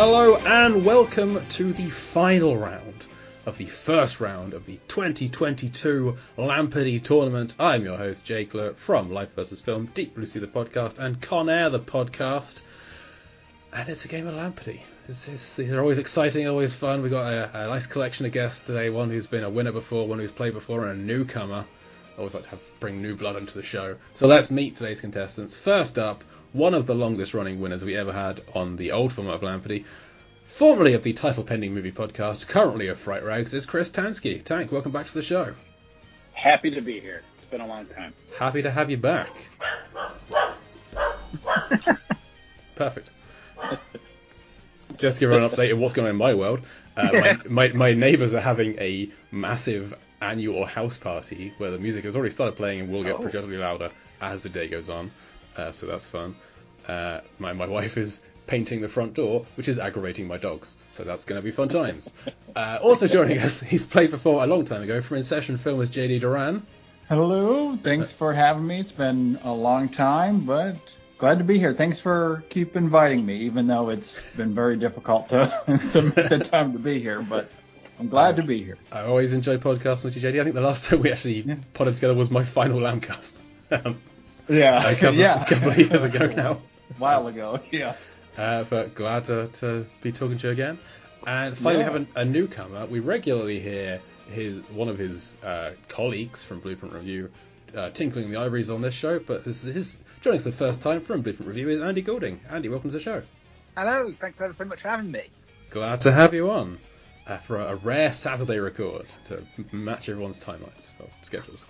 Hello and welcome to the final round of the first round of the 2022 Lamperty tournament. I'm your host Jake Lurt from Life vs Film, Deep Blue Sea the podcast, and Con Air the podcast. And it's a game of Lamperty. These are always exciting, always fun. We've got a nice collection of guests today. One who's been a winner before, one who's played before, and a newcomer. I always like to bring new blood into the show. So let's meet today's contestants. First up, one of the longest running winners we ever had on the old format of Lamperty, formerly of the Title Pending Movie podcast, currently of Fright Rags, is Chris Tansky. Tank, welcome back to the show. Happy to be here. It's been a long time. Happy to have you back. Perfect. Just to give her an update of what's going on in my world. My neighbours are having a massive annual house party where the music has already started playing and will get progressively louder as the day goes on. So that's fun. My wife is painting the front door, which is aggravating my dogs. So that's going to be fun times. Also joining us, he's played before a long time ago from In Session Film, is JD Duran. Hello, thanks for having me. It's been a long time, but glad to be here. Thanks for keep inviting me, even though it's been very difficult to make the time to be here, but I'm glad to be here. I always enjoy podcasting with you, JD. I think the last time we actually potted together was my final Lambcast. A couple of years ago now. A while ago, yeah. But glad to be talking to you again. And finally have a newcomer. We regularly hear one of his colleagues from Blueprint Review tinkling the ivories on this show, but this is his joining us the first time from Blueprint Review is Andy Goulding. Andy, welcome to the show. Hello, thanks ever so much for having me. Glad to have you on for a rare Saturday record to match everyone's timelines or schedules.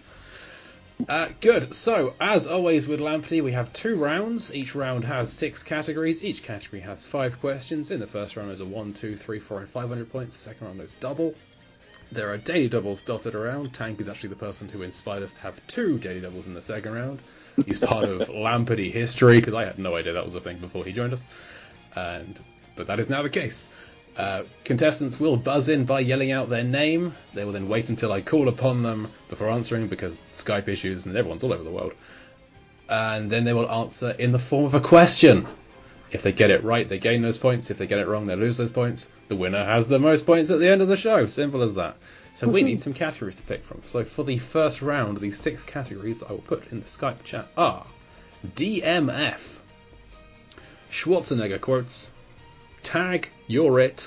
Good. So, as always with Lamperty, we have 2 rounds. Each round has 6 categories. Each category has 5 questions. In the first round, there's a 1, 2, 3, 4, and 500 points. The second round, there's double. There are daily doubles dotted around. Tank is actually the person who inspired us to have 2 daily doubles in the second round. He's part of Lamperty history, because I had no idea that was a thing before he joined us. But that is now the case. Contestants will buzz in by yelling out their name. They will then wait until I call upon them before answering, because Skype issues and everyone's all over the world. And then they will answer in the form of a question. If they get it right, they gain those points. If they get it wrong, they lose those points. The winner has the most points at the end of the show. Simple as that. So we need some categories to pick from. So for the first round, these 6 categories I will put in the Skype chat are DMF, Schwarzenegger quotes, Tag You're It,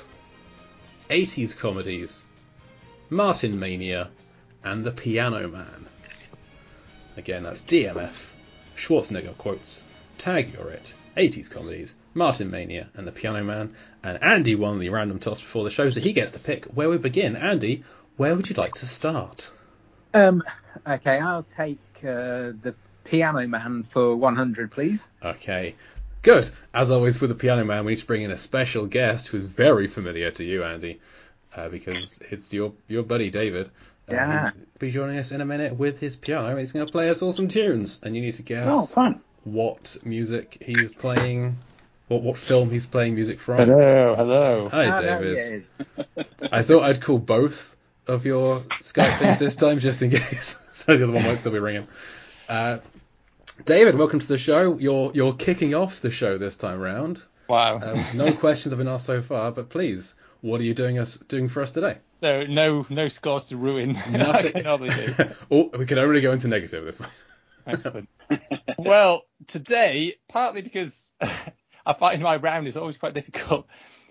80s comedies, Martin Mania, and The Piano Man. Again, that's DMF, Schwarzenegger quotes, Tag You're It, 80s comedies, Martin Mania, and The Piano Man. And Andy won the random toss before the show, so he gets to pick where we begin. Andy, where would you like to start? Okay, I'll take The Piano Man for 100, please. Okay. Good. As always with The Piano Man, we need to bring in a special guest who's very familiar to you, Andy, because it's your buddy David. Yeah. He'll be joining us in a minute with his piano, and he's going to play us all some tunes, and you need to guess what music he's playing, what film he's playing music from. Hello. Hi, David. I thought I'd call both of your Skype things this time, just in case, so the other one might still be ringing. David, welcome to the show. You're kicking off the show this time round. Wow. No questions have been asked so far, but please, what are you doing for us today? So no scores to ruin. Nothing. I can only do. We can only go into negative this one. Excellent. Well, today, partly because I find my round is always quite difficult,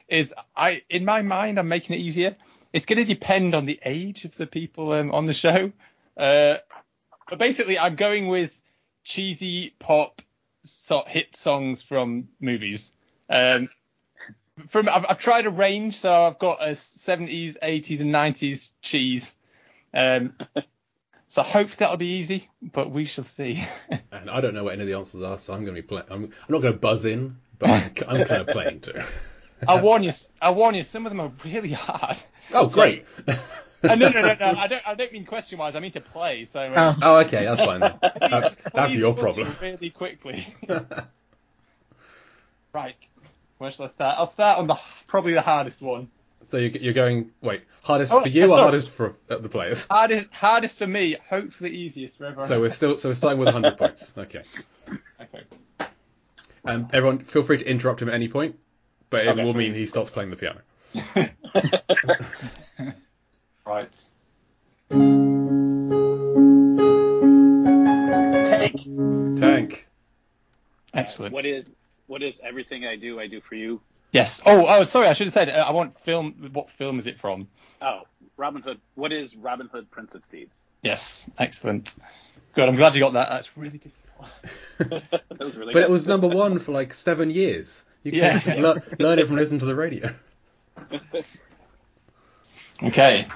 in my mind I'm making it easier. It's going to depend on the age of the people on the show. But basically, I'm going with cheesy pop hit songs from movies. I've tried a range, so I've got a 70s, 80s, and 90s cheese. So hopefully that'll be easy, but we shall see. And I don't know what any of the answers are, so I'm going to be playing. I'm not going to buzz in, but I'm kind of playing too. I'll warn you. Some of them are really hard. Oh, great. No. I don't mean question-wise. I mean to play. So. Oh, okay, that's fine. That's your problem. Really quickly. Right. Where shall I start? I'll start on probably the hardest one. So you're going, hardest for you or hardest for the players? Hardest for me, hopefully easiest for everyone. So we're starting with 100 points. Okay. Okay. Everyone, feel free to interrupt him at any point, but it Okay. will mean he stops playing the piano. Right. Tank. Excellent. What is everything I do for you? Yes. Oh, sorry. I should have said. I want film. What film is it from? Oh, Robin Hood. What is Robin Hood, Prince of Thieves? Yes. Excellent. Good. I'm glad you got that. That's really difficult. That was really But good. it was number one for like 7 years. You can learn it from listening to the radio. Okay.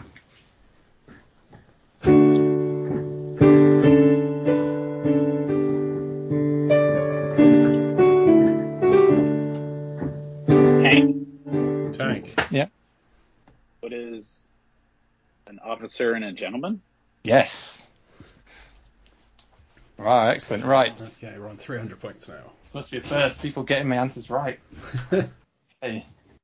Tank. Tank. What is an officer and a gentleman? Yes. Right. Excellent. Right. Okay, we're on 300 points now. This must be the first people getting my answers right. Okay.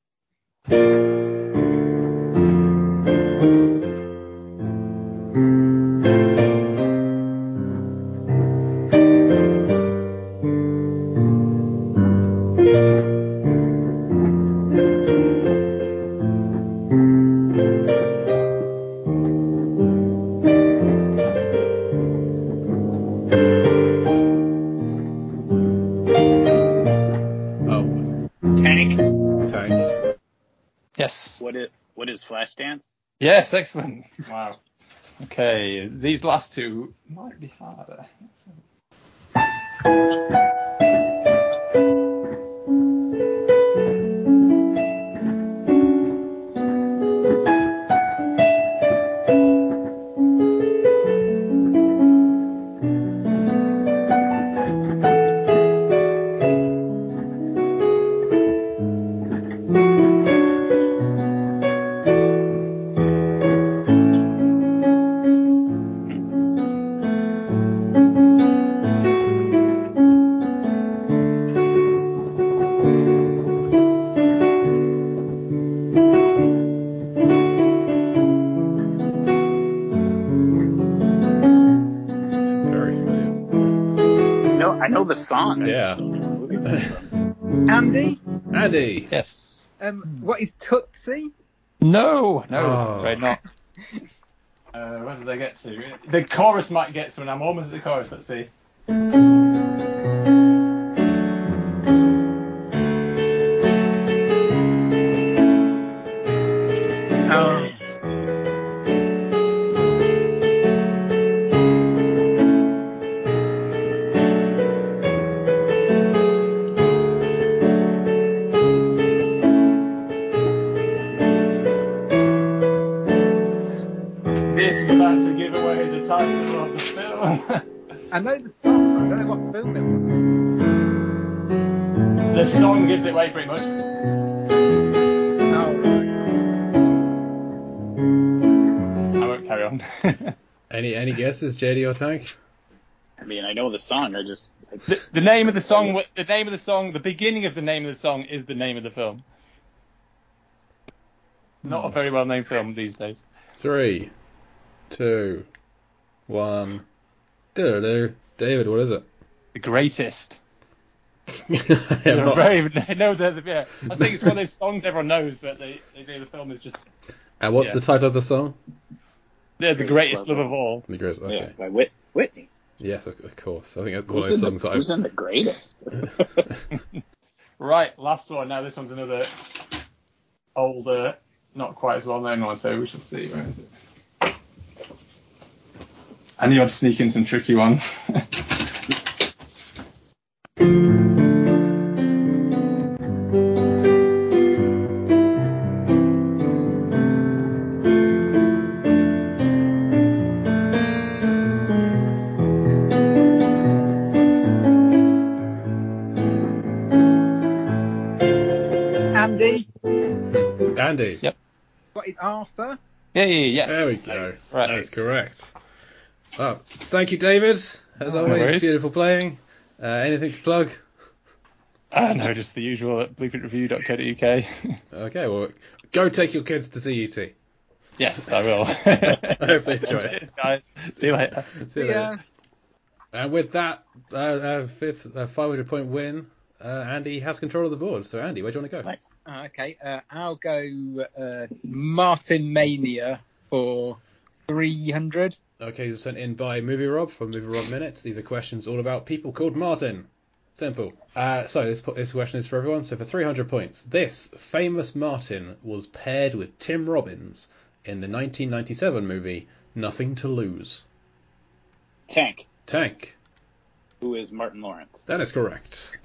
Oh, Tank. Tank. Yes. What is Flashdance? Yes. Excellent. Wow. Okay. These last two might be harder. It's very familiar. I know the song. I Yeah. just don't know the movie it's from. Andy, Andy. Yes. what is Tootsie? No, Oh. afraid not. Where did they get to? The chorus might get to, and I'm almost at the chorus. Let's see. Oh, This is about to give away the title of the film. I know the song, but I don't know what film it was. The song gives it away pretty much. Oh, right. I won't carry on. Any guesses, JD or Tank? I mean, I know the song. The name of the song, the beginning of the name of the song is the name of the film. Not a very well-known film these days. 3, 2, 1. David, what is it? The Greatest. I am not- I think it's one of those songs everyone knows, but they do the film is just And what's Yeah. the title of the song? they're the greatest love of all. The Greatest. Okay. Yeah, by Whitney. Yes, of course. I think that's one of Who's those in, songs the, that who's in the greatest? Right, last one. Now this one's another older, not quite as well known one, so we shall see. Where is it? I knew I'd sneak in some tricky ones. Andy, Andy. Yep. what is Arthur? Yes. There we go. Nice. Right. That's correct. Well, thank you, David. As No always, worries. beautiful playing. Anything to plug? No, just the usual at blueprintreview.co.uk. Okay, well, go take your kids to see ET. Yes, I will. I hope they enjoy it. Cheers, guys. See you later. See you later. And with that, fifth 500-point win, Andy has control of the board. So, Andy, where do you want to go? Nice. Okay, I'll go Martin Mania for 300. Okay, these are sent in by Movie Rob from Movie Rob Minutes. These are questions all about people called Martin. Simple. So this question is for everyone. So for 300 points, this famous Martin was paired with Tim Robbins in the 1997 movie Nothing to Lose. Tank. Tank. Who is Martin Lawrence? That is correct.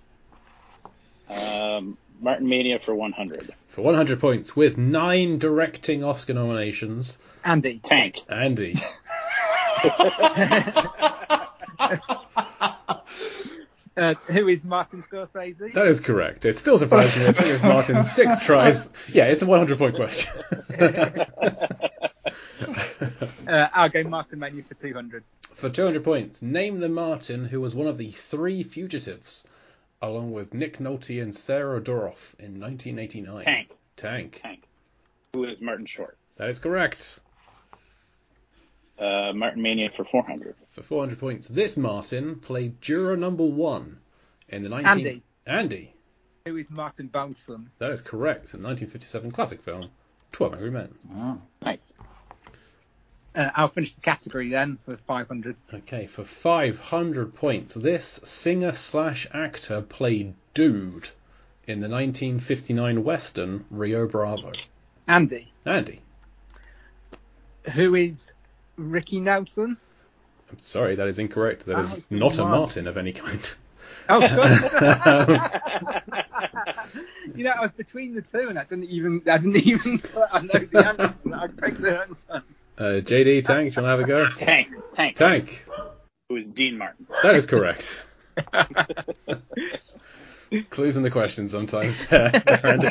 Martin Mania for 100. For 100 points, with 9 directing Oscar nominations, Andy. Tank. Andy. Who is Martin Scorsese? That is correct. It's still surprising that it took Martin 6 tries. Yeah, it's a 100-point question. I'll go Martin Mania for 200. For 200 points, name the Martin who was one of the 3 fugitives, along with Nick Nolte and Sarah Doroff in 1989. Tank. Tank. Who is Martin Short? That is correct. Martin Mania for 400. For 400 points, this Martin played Juror Number 1 in the Andy. Who is Martin Balsam? That is correct. In the 1957 classic film, 12 Angry Men. Oh. Nice. I'll finish the category then for 500. Okay, for 500 points, this singer/actor played Dude in the 1959 western Rio Bravo. Andy. Who is Ricky Nelson? I'm sorry, that is incorrect. That is not a Martin of any kind. Oh, God. I was between the two, and I didn't even I know the answer. I picked the answer. JD, Tank, do you want to have a go? Tank. Who is Dean Martin? That is correct. Clues in the question sometimes. Tank,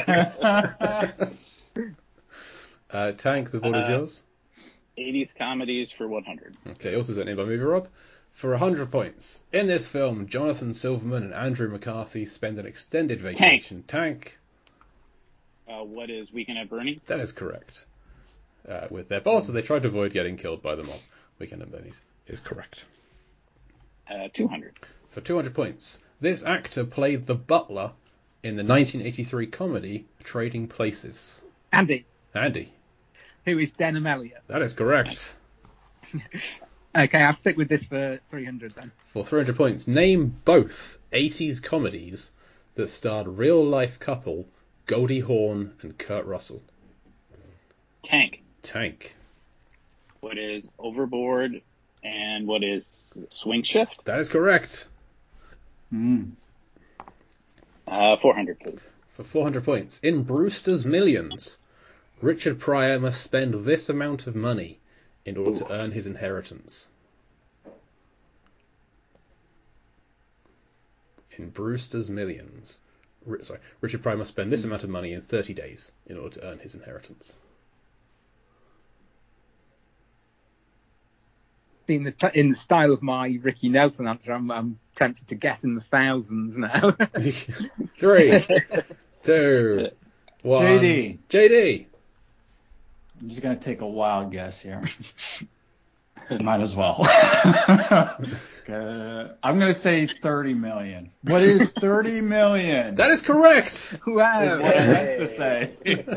the board is yours. 80s comedies for 100. Okay, also sent in by Movie Rob. For 100 points, in this film, Jonathan Silverman and Andrew McCarthy spend an extended vacation. Tank. What is Weekend at Bernie's? That is correct. With their boss, they tried to avoid getting killed by the mob. Weekend at Bernie's is correct. 200. For 200 points, this actor played the butler in the 1983 comedy Trading Places. Andy. Who is Denham Elliott? That is correct. Okay, I'll stick with this for 300 then. For 300 points, name both 80s comedies that starred real-life couple Goldie Hawn and Kurt Russell. Tank. What is Overboard and what is Swing Shift? That is correct. 400, please. For 400 points, in Brewster's Millions, Richard Pryor must spend this amount of money in order to earn his inheritance. In Brewster's Millions, Richard Pryor must spend this amount of money in 30 days in order to earn his inheritance. In the style of my Ricky Nelson answer, I'm tempted to guess in the thousands now. 3, 2, 1. JD. I'm just going to take a wild guess here. Might as well. I'm going to say 30 million. What is 30 million? That is correct. Wow. Is what I meant to say.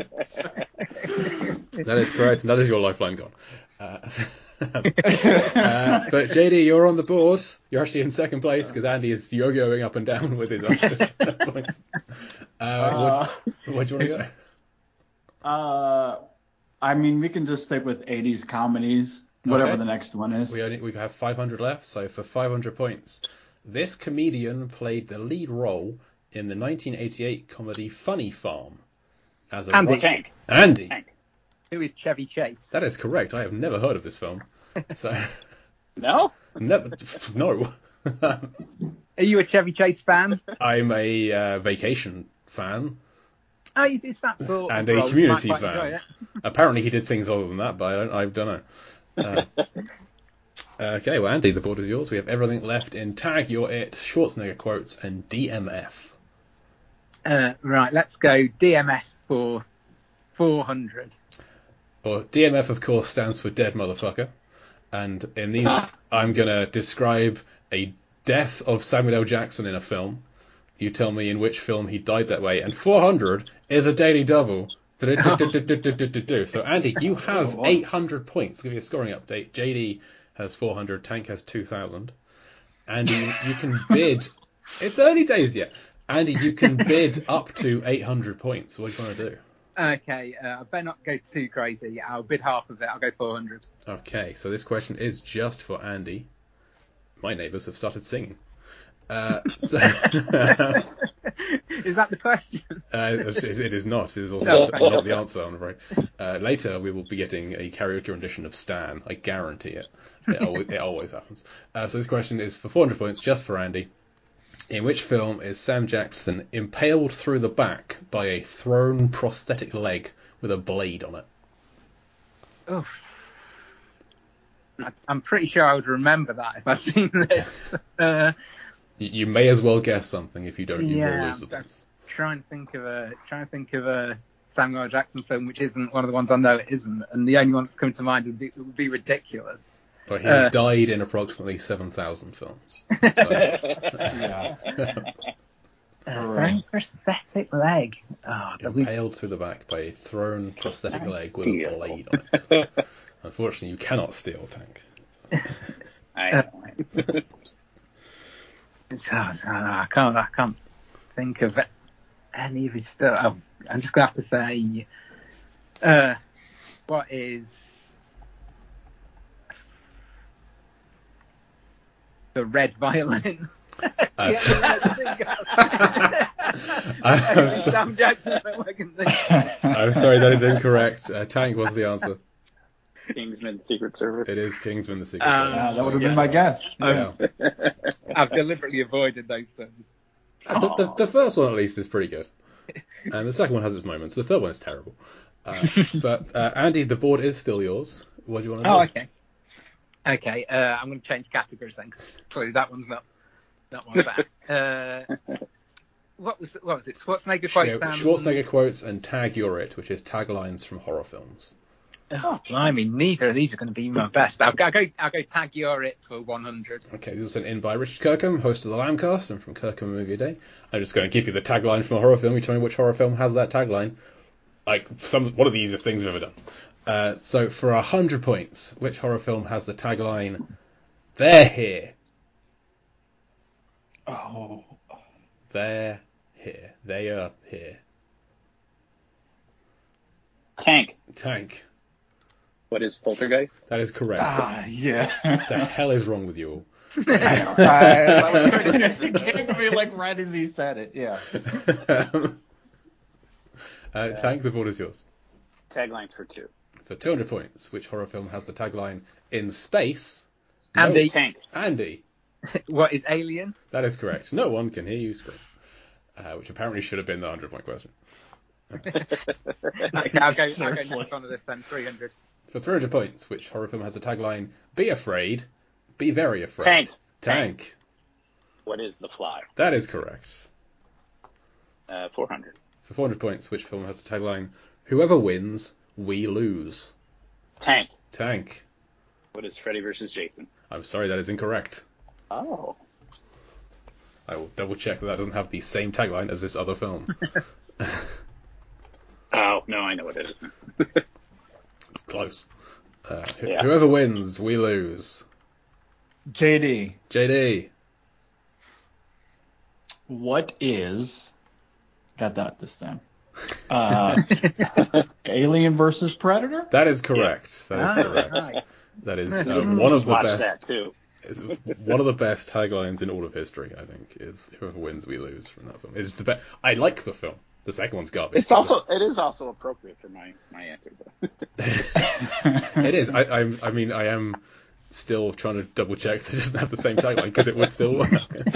That is correct, and that is your lifeline gone. But JD, you're on the board. You're actually in second place because Andy is yo-yoing up and down with his points. Where do you want to go? I mean, we can just stick with 80s comedies, whatever the next one is. We have 500 left, so for 500 points, this comedian played the lead role in the 1988 comedy Funny Farm. Tank. Andy. Who is Chevy Chase? That is correct. I have never heard of this film. So. No? No. Are you a Chevy Chase fan? I'm a Vacation fan. Oh, it's that sort and of a Community fan. Apparently he did things other than that, but I don't know. Okay, well, Andy, the board is yours. We have everything left in Tag, You're It, Schwarzenegger Quotes, and DMF. Right, let's go DMF for 400. Well, DMF, of course, stands for Dead Motherfucker. And in these, I'm going to describe a death of Samuel L. Jackson in a film you tell me in which film he died that way, and 400 is a daily double. So Andy, you have 800 points. I'll give you a scoring update. JD has 400, Tank has 2,000. Andy, you can bid. It's early days yet. Andy, you can bid up to 800 points. What do you want to do? Okay, I better not go too crazy. I'll bid half of it. I'll go 400. Okay, so this question is just for Andy. My neighbours have started singing. Is that the question? It is not. It is also not the answer, I'm afraid. Later, we will be getting a karaoke rendition of Stan. I guarantee it. It always happens. So this question is for 400 points, just for Andy. In which film is Sam Jackson impaled through the back by a thrown prosthetic leg with a blade on it? Oof. I'm pretty sure I would remember that if I'd seen this. You may as well guess something. If you don't, you will lose the points. Trying to think of a Samuel L. Jackson film which isn't one of the ones I know it isn't, and the only one that's coming to mind would be Ridiculous. But he has died in approximately 7,000 films. So. Yeah. Prosthetic leg. Impaled through the back by a thrown prosthetic leg with a blade on it. Unfortunately, you cannot steal, Tank. I can't think of any of his stuff. I'm just gonna have to say, what is the Red Violin? Sam Jackson film I can think of. I'm sorry, that is incorrect. Tank was the answer. Kingsman: The Secret Service. It is Kingsman: The Secret Service. That would have been my guess. Yeah. I've deliberately avoided those films. The first one at least is pretty good, and the second one has its moments. The third one is terrible. But Andy, the board is still yours. What do you want to do? Oh, okay. I'm going to change categories then, because clearly that one's not bad. What was it? Schwarzenegger quotes. Schwarzenegger quotes and Tag You're It, which is taglines from horror films. Oh, blimey, neither of these are going to be my best. I'll go Tag You're It for 100. Okay, this was sent in by Richard Kirkham, host of the Lambcast and from Kirkham Movie Day. I'm just going to give you the tagline from a horror film. You tell me which horror film has that tagline. Like one of the easiest things we've ever done. So for 100 points, which horror film has the tagline, "They're here"? Oh. They're here. They are here. Tank. What is Poltergeist? That is correct. Yeah. What the hell is wrong with you all? I was trying to get to me like right as he said it. Yeah. Tank, the board is yours. Taglines for 2. For 200 points, which horror film has the tagline "In space"? Andy. Tank. Andy. What is Alien? That is correct. No one can hear you scream. Which apparently should have been the 100-point question. Okay, I'll go next on to this then. 300. For 300 points, which horror film has the tagline "Be afraid, be very afraid"? Tank. What is The Fly? That is correct. 400. For 400 points, which film has the tagline "Whoever wins, we lose"? Tank. What is Freddy vs. Jason? I'm sorry, that is incorrect. Oh. I will double check that doesn't have the same tagline as this other film. Oh, no, I know what it is now. It's close. Whoever wins, we lose. JD. What is... Got that this time. Alien versus Predator? That is correct. That is correct. Right. That is one of the Watch best. that too. One of the best taglines in all of history, I think, is "Whoever wins, we lose" from that film. It's the best. I like the film. The second one's garbage. It is also appropriate for my answer. It is. I am still trying to double check that it doesn't have the same tagline because it would still work.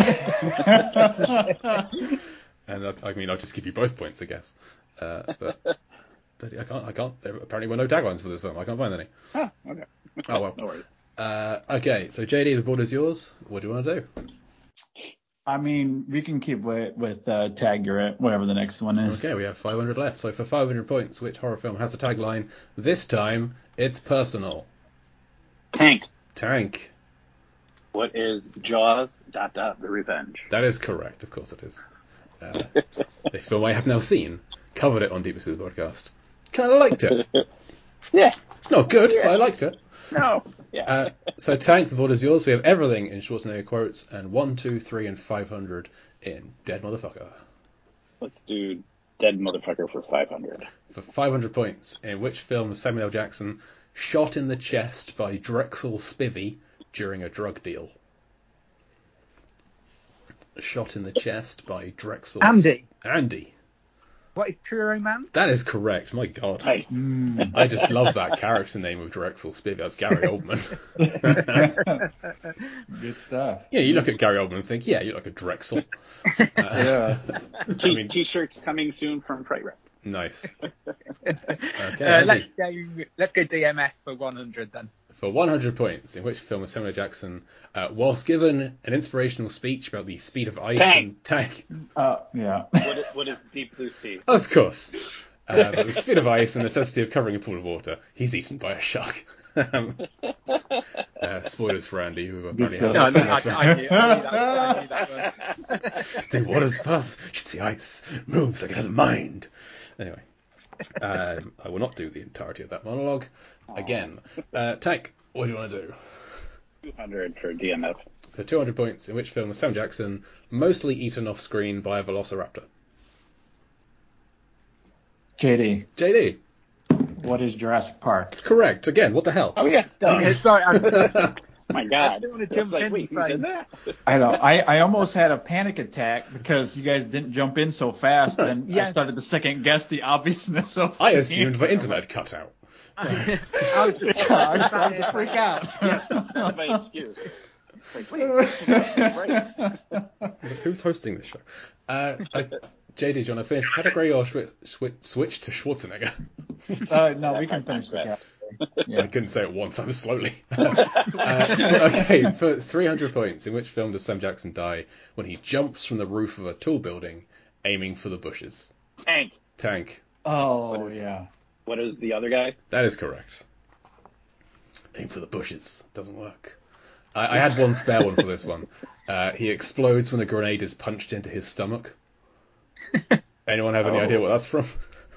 And I'll just give you both points, I guess. But I can't. There apparently were no taglines for this film. I can't find any. Oh, okay. Oh well. No worries. Okay, so JD, the board is yours. What do you want to do? I mean, we can keep with Tag You're It, whatever the next one is. Okay, we have 500 left. So for 500 points, which horror film has the tagline, "This time, it's personal"? Tank. What is Jaws, ... The Revenge? That is correct. Of course it is. A film I have now seen. Covered it on Deep Pursuit the podcast. Kind of liked it. Yeah. It's not good, but I liked it. No. Yeah. So Tank, the board is yours. We have everything in Schwarzenegger quotes and 1, 2, 3, and 500 in Dead Motherfucker. Let's do Dead Motherfucker for 500. For 500 points, in which film was Samuel L. Jackson shot in the chest by Drexel Spivey during a drug deal? Shot in the chest by Drexel. Andy. What is Truro Man? That is correct. My God. Nice. I just love that character name of Drexel Spivey. That's Gary Oldman. Good stuff. Yeah, you look at Gary Oldman and think, yeah, you look like a Drexel. Yeah. T-shirts coming soon from Fright Rep. Nice. Okay, Let's go DMF for 100 then. for 100 points, in which film was Samuel L. Jackson, whilst given an inspirational speech about the speed of ice and tank? Yeah. What is Deep Blue Sea? Of course. About the speed of ice and the necessity of covering a pool of water. He's eaten by a shark. Spoilers for Andy, who apparently hasn't seen that film. I knew that one. The water's fast. She's the ice. Moves like it has a mind. Anyway. I will not do the entirety of that monologue. Again. Tank, what do you want to do? 200 for DMF. For 200 points, in which film was Sam Jackson mostly eaten off screen by a velociraptor? JD, JD. what is Jurassic Park? It's correct. Again, what the hell? Oh, yeah. Okay, sorry, My God. I don't want to I was jump like, in wait, and who say- said that? I know. I almost had a panic attack because you guys didn't jump in so fast, and I Yeah. started to second guess the obviousness of. I assumed my internet cut out. I was just, Yeah, I started to freak out. That's my excuse. Like, wait, right. Who's hosting this show? JD, do you want to finish the category or switch to Schwarzenegger? No, we can finish the Best. category. I couldn't say it one time slowly. Okay, for 300 points, in which film does Sam Jackson die when he jumps from the roof of a tall building, aiming for the bushes? Tank. Tank. Oh, yeah. What is the other guy? That is correct. Aim for the bushes. Doesn't work. I had one spare one for this one. He explodes when a grenade is punched into his stomach. Anyone have any idea what that's from?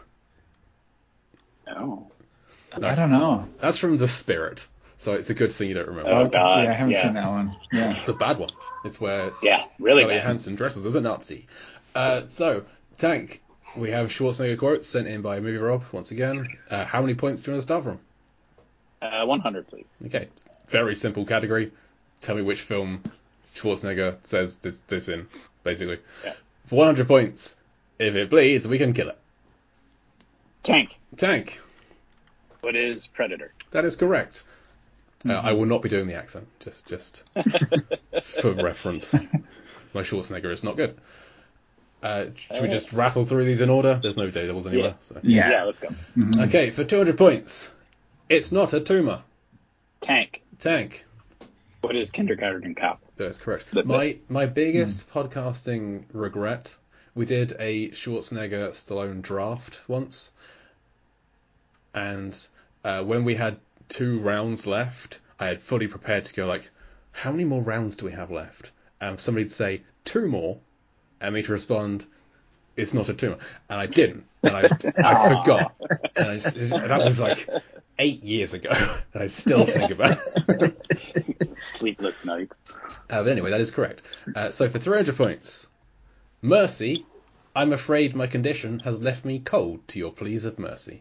No. I don't know. That's from The Spirit. So it's a good thing you don't remember. Oh, God. Yeah, I haven't Yeah. seen that one. Yeah. It's a bad one. It's where Yeah, really Scarlett bad. Johansson dresses as a Nazi. So, Tank, we have Schwarzenegger quotes sent in by Movie Rob once again. How many points do you want to start from? 100, please. Okay, very simple category. Tell me which film Schwarzenegger says this in, basically. Yeah. For 100 points, if it bleeds, we can kill it. Tank. Tank, What is Predator? that is correct. I will not be doing the accent, just for reference. My Schwarzenegger is not good. Should we just rattle through these in order? There's no Daredevils anywhere. So. Yeah, let's go. Okay, for 200 points, it's not a tumor. Tank. Tank, What is Kindergarten Cop? that is correct. My biggest podcasting regret, we did a Schwarzenegger Stallone draft once, and when we had 2 rounds left, I had fully prepared to go like, how many more rounds do we have left? And somebody'd say 2 more, and me to respond, it's not a tumor. And I didn't, and I forgot. And that was like 8 years ago, and I still think about it. Sleepless Night. But anyway, that is correct. So for 300 points, Mercy, I'm afraid my condition has left me cold to your pleas of mercy.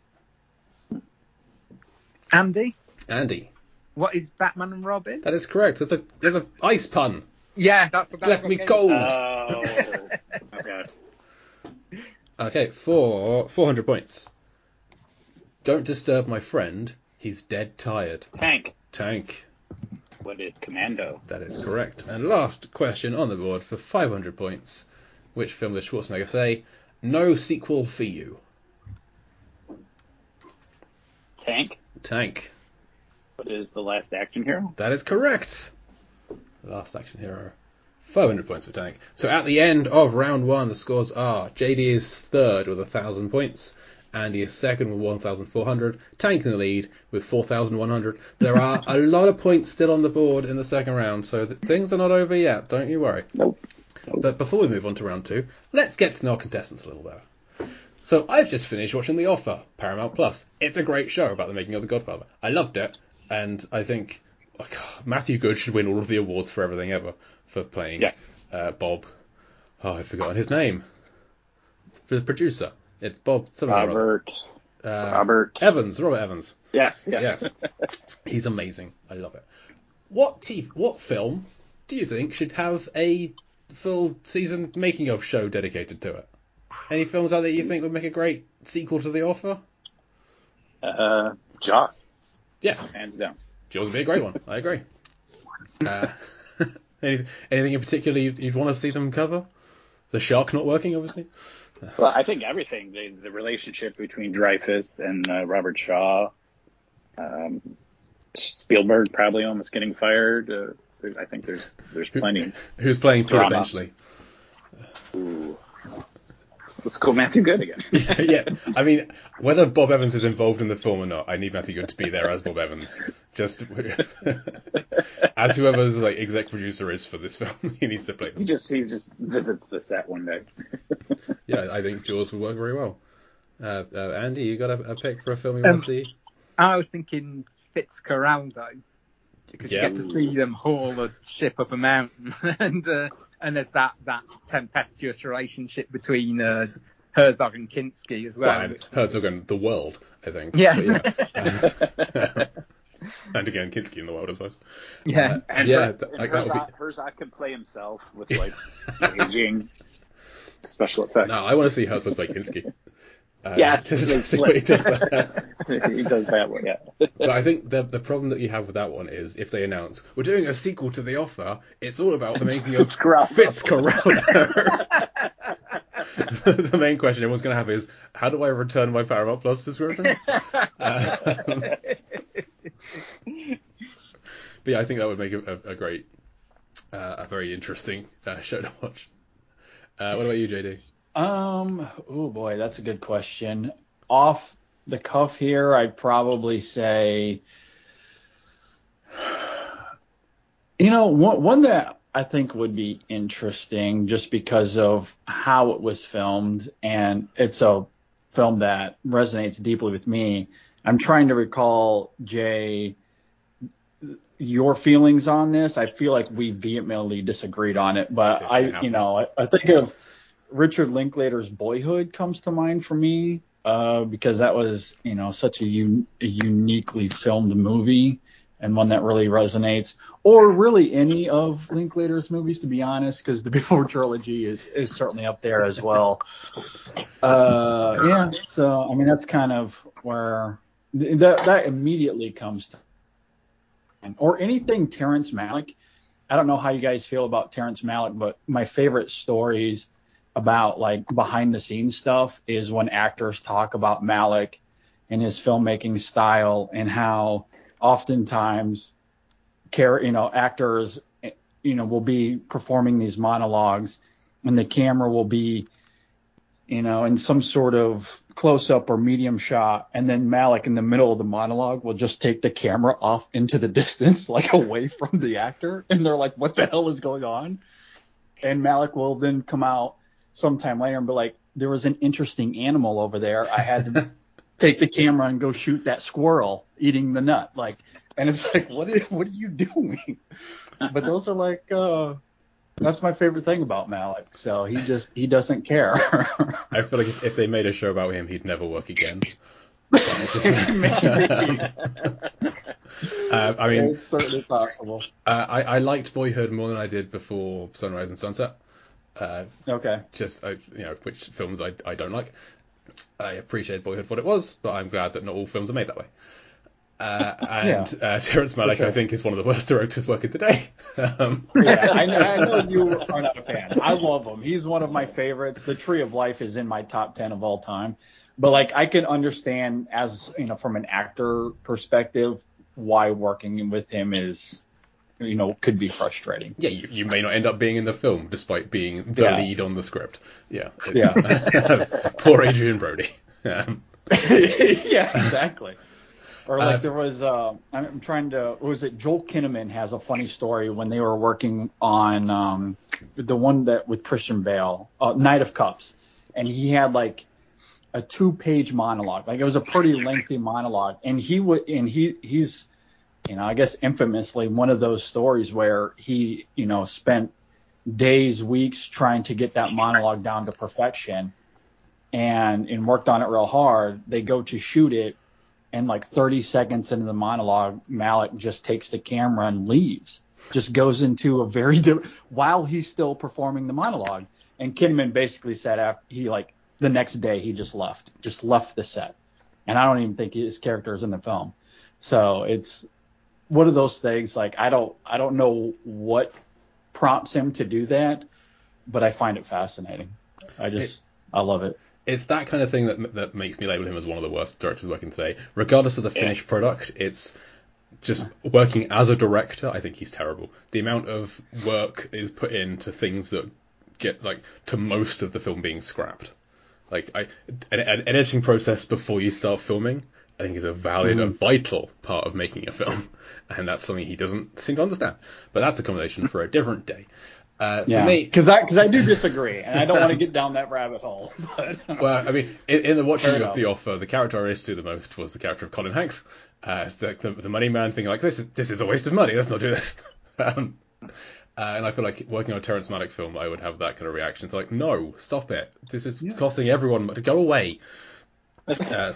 Andy, Andy, what is Batman and Robin? that is correct. There's a ice pun. Yeah, that's Left what me came- cold. Oh. Okay. Okay, for 400 points. Don't disturb my friend. He's dead tired. Tank. Tank. What is Commando? That is correct. And last question on the board for 500 points. Which film does Schwarzenegger say, no sequel for you? Tank. Tank. What is The Last Action Hero? That is correct. Last action hero. 500 points for Tank. So at the end of round 1, the scores are JD is third with 1,000 points. Andy is second with 1,400. Tank in the lead with 4,100. There are a lot of points still on the board in the second round, so things are not over yet. Don't you worry. Nope. But before we move on to round 2, let's get to know our contestants a little better. So I've just finished watching The Offer, Paramount Plus. It's a great show about the making of The Godfather. I loved it, and I think Matthew Good should win all of the awards for everything ever for playing Bob. Oh, I've forgotten his name. The producer. It's Bob something. Robert Evans. Robert Evans. Yes. He's amazing. I love it. What film do you think should have a full season making of show dedicated to it? Any films out there you think would make a great sequel to The Offer? Jaws. Yeah. Hands down. Jaws would be a great one. I agree. Anything in particular you'd want to see them cover? The shark not working, obviously. Well, I think everything. The relationship between Dreyfuss and Robert Shaw. Spielberg probably almost getting fired. I think there's plenty. Who's playing Peter drama. Benchley? Ooh. Let's go Matthew Good again. Yeah. I mean, whether Bob Evans is involved in the film or not, I need Matthew Good to be there as Bob Evans. Just as whoever's like exec producer is for this film, he needs to play them. He just visits the set one day. Yeah, I think Jaws would work very well. Andy, you got a pick for a film you want to see? I was thinking Fitzcarraldo, because you get to see them haul a ship up a mountain, and there's that tempestuous relationship between Herzog and Kinski as well. Well, Herzog and the world, I think. Yeah. And again, Kinski in the world, I suppose. Yeah. Herzog can play himself with like aging special effects. No, I want to see Herzog play Kinski. Just see what he does there. He does that one, yeah. But I think the problem that you have with that one is if they announce we're doing a sequel to The Offer, it's all about the making of Fitzcarraldo. The main question everyone's going to have is, how do I return my Paramount Plus subscription? But yeah, I think that would make a great, a very interesting show to watch. What about you, JD? Oh boy, that's a good question. Off the cuff here, I'd probably say, one that I think would be interesting just because of how it was filmed, and it's a film that resonates deeply with me. I'm trying to recall, Jay, your feelings on this. I feel like we vehemently disagreed on it, but I think of Richard Linklater's Boyhood comes to mind for me, because that was, such a uniquely filmed movie and one that really resonates, or really any of Linklater's movies, to be honest, because the Before trilogy is certainly up there as well. So, I mean, that's kind of where that immediately comes to mind. Or anything Terrence Malick. I don't know how you guys feel about Terrence Malick, but my favorite stories about like behind the scenes stuff is when actors talk about Malick and his filmmaking style, and how oftentimes actors will be performing these monologues and the camera will be in some sort of close up or medium shot, and then Malick in the middle of the monologue will just take the camera off into the distance, like away from the actor, and they're like, what the hell is going on? And Malick will then come out sometime later and be like, there was an interesting animal over there. I had to take the camera and go shoot that squirrel eating the nut. And it's like, what are you doing? But those are like, that's my favorite thing about Malick. So he doesn't care. I feel like if they made a show about him, he'd never work again. I mean, it's certainly possible. I liked Boyhood more than I did before Sunrise and Sunset. Okay. Just which films I don't like. I appreciate Boyhood for what it was, but I'm glad that not all films are made that way. Terrence Malick, sure, I think, is one of the worst directors working today. I know you are not a fan. I love him. He's one of my favorites. The Tree of Life is in my top 10 of all time. But I can understand, as from an actor perspective, why working with him is, could be frustrating. Yeah, you may not end up being in the film despite being the lead on the script. Yeah. Poor Adrian Brody. Yeah, exactly. Or like there was, I'm trying to, was it Joel Kinnaman has a funny story when they were working on the one that with Christian Bale, Knight of Cups, and he had like a 2-page monologue. Like it was a pretty lengthy monologue, and he's I guess infamously one of those stories where he spent days, weeks trying to get that monologue down to perfection, and worked on it real hard. They go to shoot it, and like 30 seconds into the monologue, Malick just takes the camera and leaves. Just goes into a very while he's still performing the monologue. And Kinnaman basically said after the next day he just left the set. And I don't even think his character is in the film. So it's one of those things. Like I don't know what prompts him to do that, but I find it fascinating. I love it. It's that kind of thing that makes me label him as one of the worst directors working today. Regardless of the finished product, it's just working as a director. I think he's terrible. The amount of work is put into things that get to most of the film being scrapped. An editing process before you start filming, I think is a vital part of making a film, and that's something he doesn't seem to understand. But that's a conversation for a different day. For me, because I do disagree, and I don't want to get down that rabbit hole. But, well, I mean, in the watching of The Offer, the character I related to the most was the character of Colin Hanks. It's the money man thing, this is a waste of money. Let's not do this. And I feel like working on a Terrence Malick film, I would have that kind of reaction to no, stop it. This is costing everyone to go away. But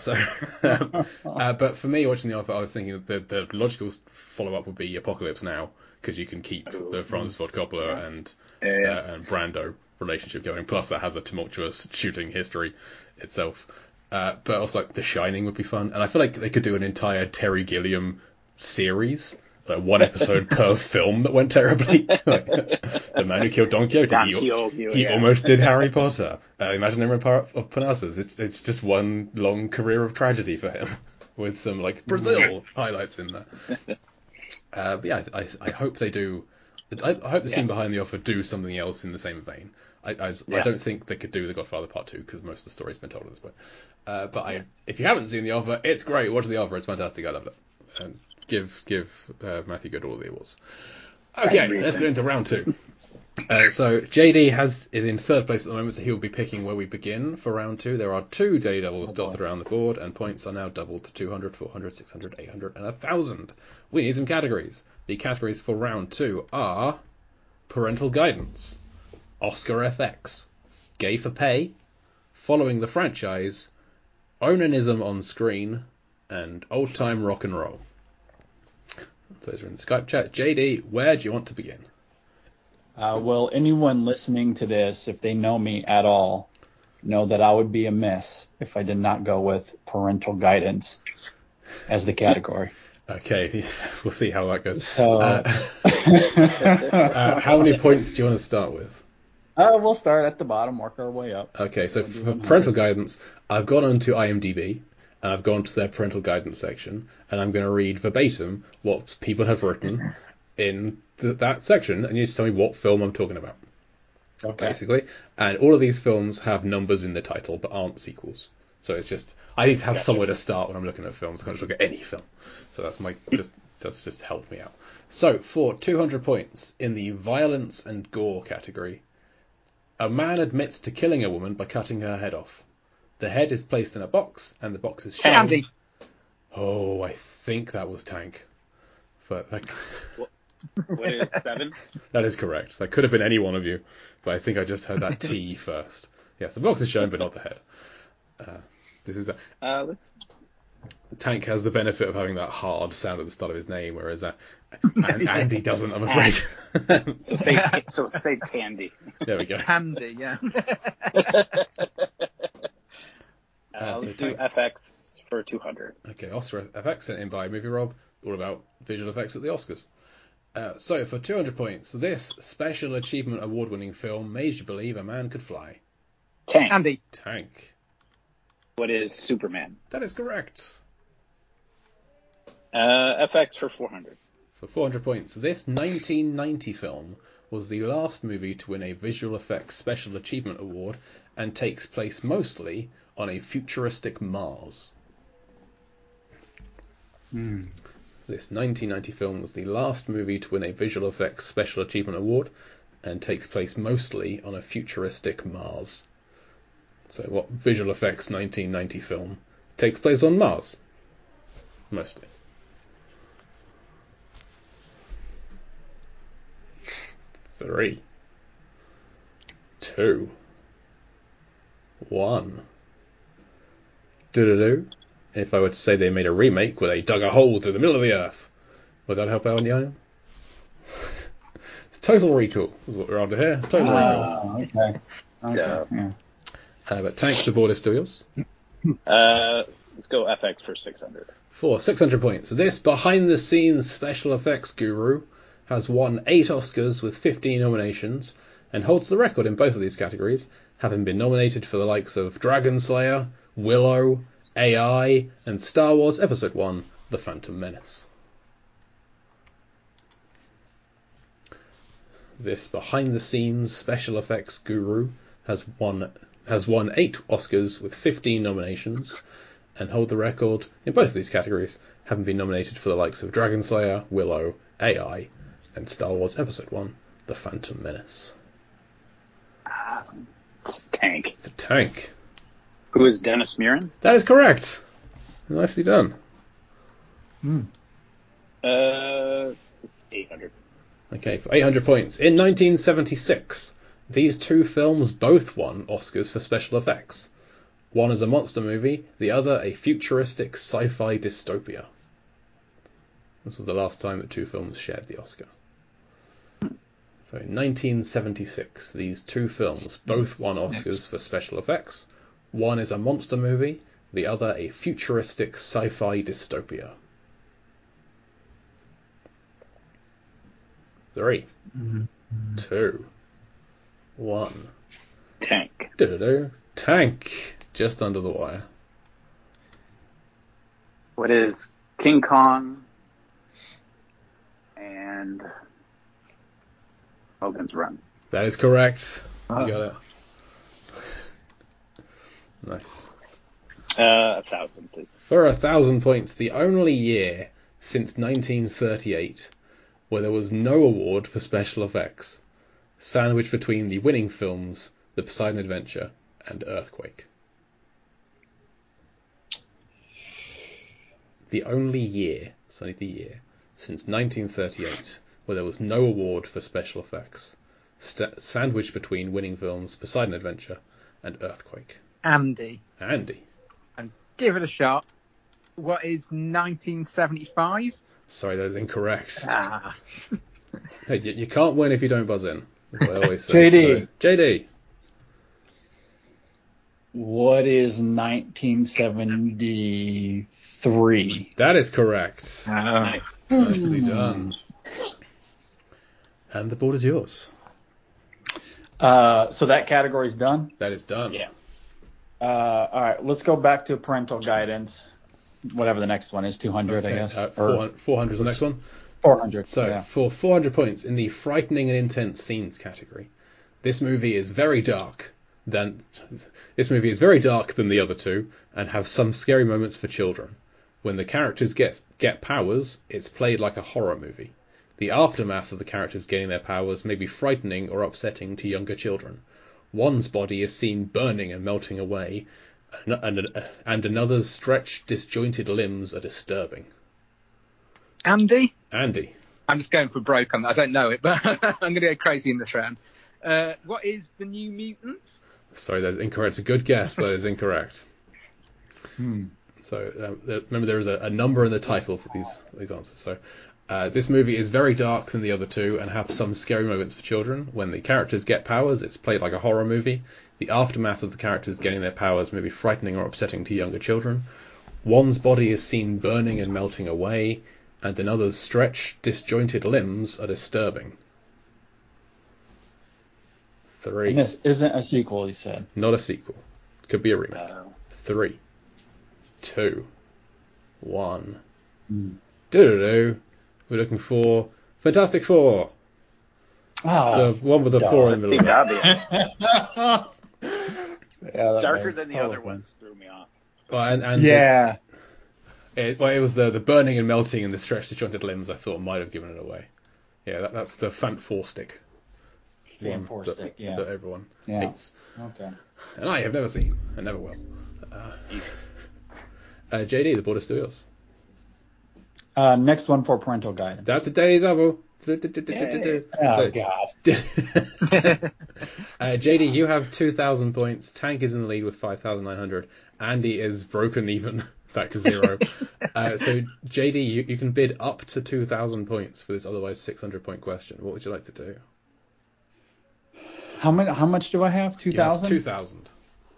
for me, watching The Offer, I was thinking that the logical follow-up would be Apocalypse Now, because you can keep the Francis Ford Coppola and Brando relationship going. Plus, that has a tumultuous shooting history itself. But also, The Shining would be fun. And I feel like they could do an entire Terry Gilliam series, one episode per film that went terribly. The Man Who Killed Don Quixote. He almost did Harry Potter. Imaginary of Parnassus. It's just one long career of tragedy for him, with some Brazil highlights in there. But yeah, I hope they do. I hope the team behind The Offer do something else in the same vein. I don't think they could do The Godfather Part 2 because most of the story's been told at this point. If you haven't seen The Offer, it's great. Watch The Offer. It's fantastic. I love it. And give Matthew Good all the awards. Okay, let's get into round 2. So JD is in third place at the moment, so he'll be picking where we begin for round 2. There are 2 daily doubles dotted around the board, and points are now doubled to 200, 400, 600, 800, and 1,000. We need some categories. The categories for round 2 are parental guidance, Oscar FX, gay for pay, following the franchise, onanism on screen, and old time rock and roll. Those are in the Skype chat. JD, where do you want to begin? Will anyone listening to this, if they know me at all, know that I would be amiss if I did not go with parental guidance as the category? Okay, we'll see how that goes. So, how many points do you want to start with? We'll start at the bottom, work our way up. Okay, so for parental guidance, I've gone onto IMDb, and I've gone to their parental guidance section, and I'm going to read verbatim what people have written in that section, and you just tell me what film I'm talking about. Okay. Basically. And all of these films have numbers in the title, but aren't sequels. So it's just, I need to have somewhere to start when I'm looking at films. I can't just look at any film. So that's just helped me out. So for 200 points in the violence and gore category, a man admits to killing a woman by cutting her head off. The head is placed in a box, and the box is shown. Andy. Oh, I think that was Tank. But what is 7? That is correct. That could have been any one of you, but I think I just heard that T first. Yes, the box is shown, but not the head. This is Tank has the benefit of having that hard sound at the start of his name, whereas Andy doesn't, I'm afraid. So say Tandy. There we go. Handy, yeah. Let's do FX for 200. Okay, Oscar FX sent in by Movie Rob, all about visual effects at the Oscars. So for 200 points, this Special Achievement Award-winning film made you believe a man could fly. Tank. Andy. Tank. What is Superman? That is correct. FX for 400. For 400 points, this 1990 film was the last movie to win a Visual Effects Special Achievement Award and takes place mostly on a futuristic Mars. This 1990 film was the last movie to win a Visual Effects Special Achievement Award and takes place mostly on a futuristic Mars. So what Visual Effects 1990 film takes place on Mars? Mostly. Three, two, one. Do-do-do. If I were to say they made a remake where they dug a hole through the middle of the Earth, would that help out on the item? It's Total Recall, is what we're after here. Total Recall. Okay. Yeah. But Tank, the board is still yours. Let's go FX for 600. For 600 points. This behind-the-scenes special effects guru has won 8 Oscars with 15 nominations and holds the record in both of these categories, having been nominated for the likes of Dragon Slayer, Willow, AI, and Star Wars Episode 1, The Phantom Menace. This behind-the-scenes special effects guru has won 8 Oscars with 15 nominations and hold the record in both of these categories, having been nominated for the likes of Dragon Slayer, Willow, AI, and Star Wars Episode 1, The Phantom Menace. Tank. The Tank. Who is Dennis Muren? That is correct. Nicely done. It's 800. Okay, for 800 points. In 1976, these two films both won Oscars for special effects. One is a monster movie, the other a futuristic sci-fi dystopia. This was the last time that two films shared the Oscar. So in 1976, these two films both won Oscars for special effects. One is a monster movie, the other a futuristic sci-fi dystopia. 3, 2, 1. Tank. Tank. Just under the wire. What is King Kong and Hogan's Run? That is correct. You got it. Nice. 1,000, please. For 1,000 points, the only year since 1938 where there was no award for special effects, sandwiched between the winning films The Poseidon Adventure and Earthquake. The only year, it's only the year, since 1938 where there was no award for special effects, sandwiched between winning films Poseidon Adventure and Earthquake. Andy. And Give it a shot. What is 1975? Sorry, that is incorrect. Hey, you can't win if you don't buzz in. That's what I always say. JD. So, JD. What is 1973? That is correct. Nice. Nicely done. And the board is yours. So that category's done? That is done. Yeah. All right, let's go back to parental guidance. Whatever the next one is, 200, Okay, I guess. 400 is the next one. 400. So, yeah. for 400 points in the frightening and intense scenes category, this movie is very dark than the other two and have some scary moments for children. When the characters get powers, it's played like a horror movie. The aftermath of the characters getting their powers may be frightening or upsetting to younger children. One's body is seen burning and melting away, and another's stretched, disjointed limbs are disturbing. Andy? Andy. I'm just going for broke on that. I don't know it, but I'm going to go crazy in this round. What is The New Mutants? Sorry, that's incorrect. It's a good guess, but it's incorrect. So remember, there is a number in the title for these answers. So this movie is very dark than the other two and have some scary moments for children. When the characters get powers, it's played like a horror movie. The aftermath of the characters getting their powers may be frightening or upsetting to younger children. One's body is seen burning and melting away, and another's stretched, disjointed limbs are disturbing. 3. And this isn't a sequel, you said. Not a sequel. Could be a remake. 3, 2, 1. We're looking for Fantastic Four. Oh, The one with the 4 in the Seemed middle. obvious. yeah, Darker than the other ones threw me off. And Yeah. It was the burning and melting and the stretched disjointed limbs I thought might have given it away. Yeah, that's the Fant Four stick. Fan Four stick, yeah. That everyone hates. Okay. And I have never seen, and never will. JD, the board is still yours. Next one for parental guidance. That's a daily double. Oh, God. JD, you have 2,000 points. Tank is in the lead with 5,900. Andy is broken even, back to 0. So, JD, you can bid up to 2,000 points for this otherwise 600-point question. What would you like to do? How much do I have? 2,000? 2,000.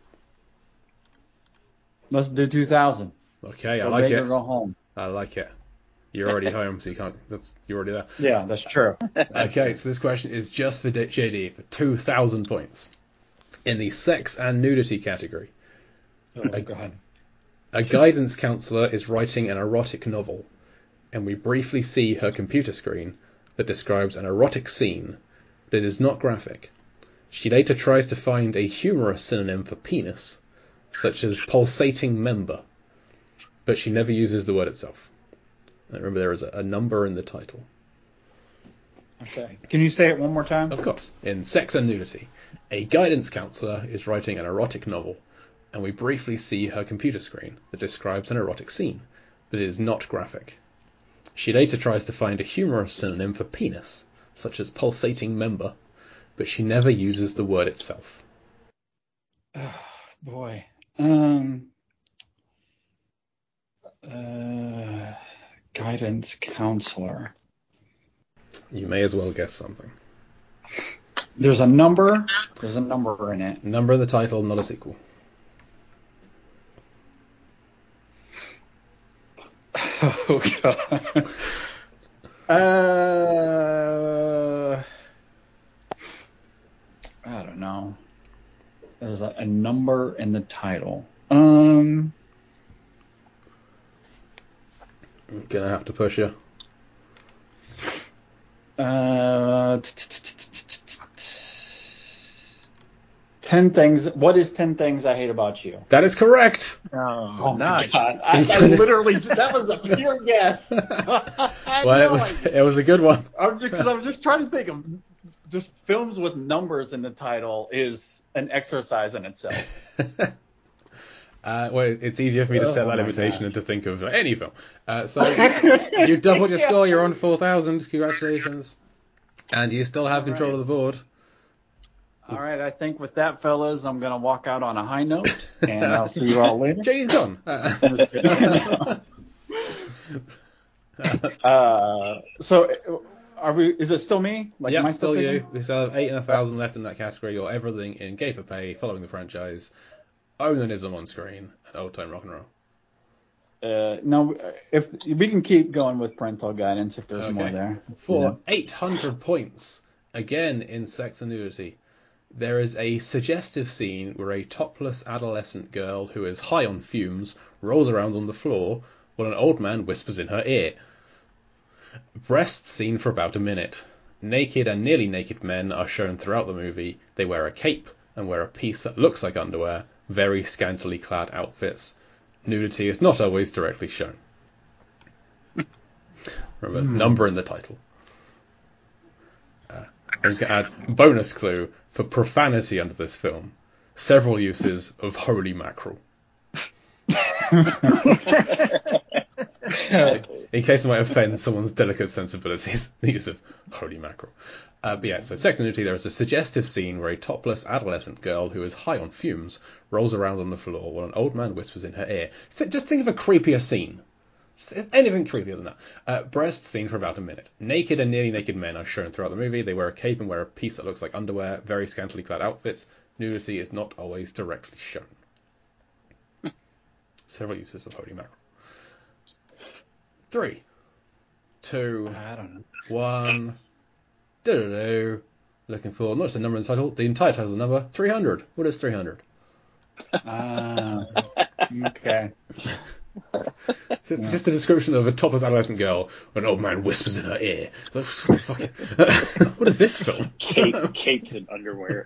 Let's do 2,000. Okay, I Go like big it. or go home. I like it. You're already home, so you're already there. Yeah, that's true. Okay, so this question is just for JD for 2,000 points. In the sex and nudity category. Oh, God. A guidance counsellor is writing an erotic novel, and we briefly see her computer screen that describes an erotic scene, but it is not graphic. She later tries to find a humorous synonym for penis, such as pulsating member, but she never uses the word itself. And remember, there is a number in the title. Okay. Can you say it one more time? Of course. In Sex and Nudity, a guidance counsellor is writing an erotic novel, and we briefly see her computer screen that describes an erotic scene, but it is not graphic. She later tries to find a humorous synonym for penis, such as pulsating member, but she never uses the word itself. Oh, boy. Guidance counselor. You may as well guess something. There's a number. There's a number in it. Number in the title, not a sequel. Oh, God. I don't know. There's a number in the title. I'm gonna have to push you. 10 things. What is 10 things I hate about you? That is correct. Oh, My nice. God. I literally, that was a pure guess. Well, it was a good one. I was just trying to think of just films with numbers in the title is an exercise in itself. Well, it's easier for me to set that invitation than to think of any film. So you doubled your Yeah. score. You're on 4,000. Congratulations. And you still have control of the board. All right, I think with that, fellas, I'm going to walk out on a high note, and I'll see you all later. JD's gone. So, are we? Is it still me? Yep, am I still picking? you. We still have 8 and 1,000 left in that category. You're everything in Gay for Pay, following the franchise, onanism on screen, and old time rock and roll. No, if we can keep going with parental guidance if there's more there. For 800 points, again in Sex and Nudity, there is a suggestive scene where a topless adolescent girl who is high on fumes rolls around on the floor while an old man whispers in her ear. Breasts seen for about a minute. Naked and nearly naked men are shown throughout the movie. They wear a cape and wear a piece that looks like underwear, very scantily clad outfits. Nudity is not always directly shown. Remember, number in the title. I'm just going to add bonus clue for profanity under this film. Several uses of holy mackerel. In case it might offend someone's delicate sensibilities, the use of holy mackerel. But yeah, so Sex and Nudity, there is a suggestive scene where a topless adolescent girl who is high on fumes rolls around on the floor while an old man whispers in her ear. Just think of a creepier scene. Anything creepier than that. Breasts seen for about a minute. Naked and nearly naked men are shown throughout the movie. They wear a cape and wear a piece that looks like underwear. Very scantily clad outfits. Nudity is not always directly shown. Several uses of holy mackerel. 3, 2, I don't know. 1. Do-do-do. Looking for not just a number in the title. The entire title is a number. 300. What is 300? Okay. Just a description of a topless adolescent girl when an old man whispers in her ear. It's like, what the fuck? What is this film? Capes and underwear.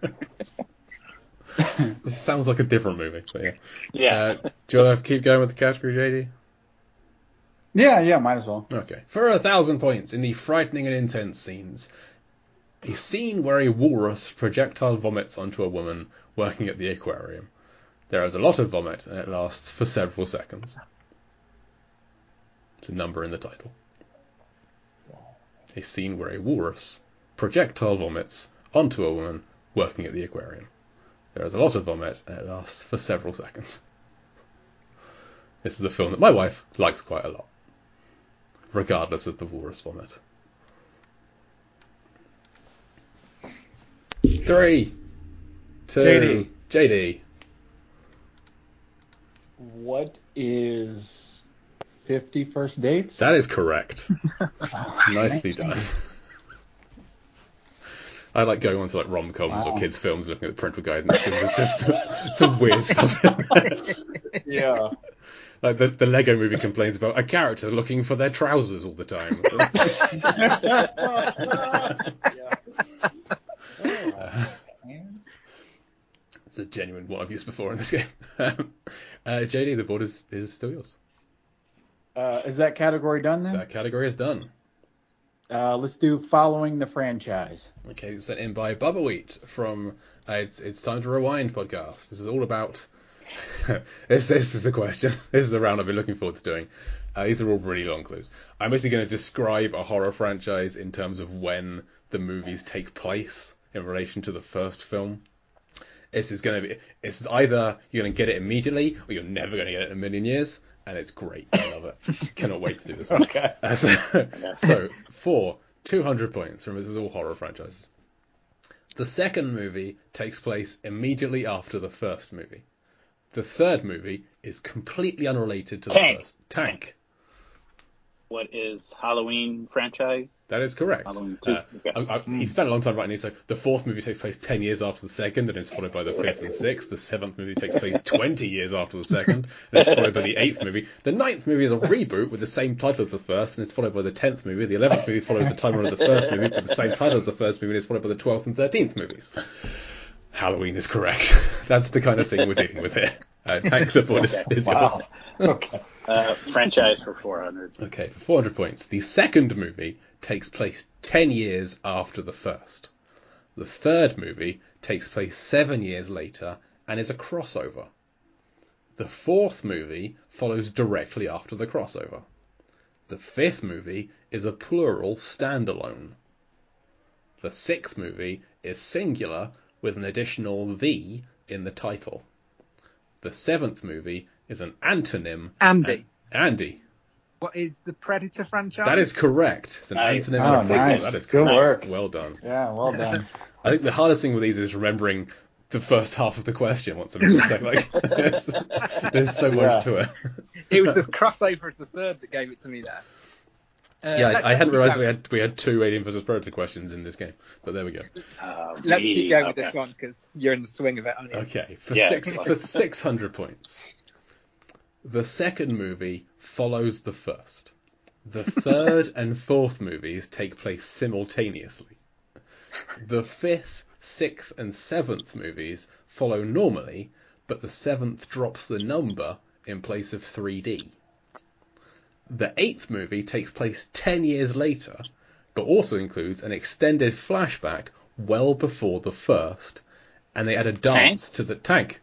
This sounds like a different movie, but yeah. Yeah. Do you want to keep going with the category, JD? Yeah, might as well. Okay. For 1,000 points, in the frightening and intense scenes, a scene where a walrus projectile vomits onto a woman working at the aquarium. There is a lot of vomit, and it lasts for several seconds. It's a number in the title. A scene where a walrus projectile vomits onto a woman working at the aquarium. There is a lot of vomit, and it lasts for several seconds. This is a film that my wife likes quite a lot, regardless of the walrus vomit. 3, 2, JD. What is 50 First Dates? That is correct. Nicely done. I like going on to like rom-coms or kids' films looking at the parental guidance because there's just some weird stuff in there. Yeah. Like the Lego movie complains about a character looking for their trousers all the time. It's a genuine one I've used before in this game. JD, the board is still yours. Is that category done then? That category is done. Let's do following the franchise. Okay, sent in by Bubba Wheat from It's Time to Rewind podcast. This is all about... this is a question. This is a round I've been looking forward to doing. These are all really long clues. I'm basically going to describe a horror franchise in terms of when the movies take place in relation to the first film. It's either you're going to get it immediately or you're never going to get it in a million years, and it's great. I love it. Cannot wait to do this one. Okay. So for 200 points, remember this is all horror franchises. The second movie takes place immediately after the first movie. The third movie is completely unrelated to the first. Tank. What is Halloween franchise? That is correct. Halloween 2. Okay. He spent a long time writing these. So the fourth movie takes place 10 years after the second, and is followed by the fifth and sixth. The seventh movie takes place 20 years after the second, and it's followed by the eighth movie. The ninth movie is a reboot with the same title as the first, and it's followed by the 10th movie. The 11th movie follows the timeline of the first movie with the same title as the first movie, and it's followed by the 12th and 13th movies. Halloween is correct. That's the kind of thing we're dealing with here. Tank, the board is yours. Okay. Franchise for 400. Okay, for 400 points. The second movie takes place 10 years after the first. The third movie takes place 7 years later and is a crossover. The fourth movie follows directly after the crossover. The fifth movie is a plural standalone. The sixth movie is singular with an additional "the" in the title. The seventh movie is an antonym. Andy. What is the Predator franchise? That is correct. It's an antonym of prequel. Nice. That is good correct. work. Well done. Yeah, well done. I think the hardest thing with these is remembering the first half of the question once I'm in the second. Like, there's so much to it. It was the crossover of the third that gave it to me there. I hadn't realised we had two Alien vs Predator questions in this game, but there we go. Let's keep going with this one because you're in the swing of it, aren't you? Okay, for 600 points. The second movie follows the first. The third and fourth movies take place simultaneously. The fifth, sixth, and seventh movies follow normally, but the seventh drops the number in place of 3D. The eighth movie takes place 10 years later, but also includes an extended flashback well before the first, and they add a dance to the Tank.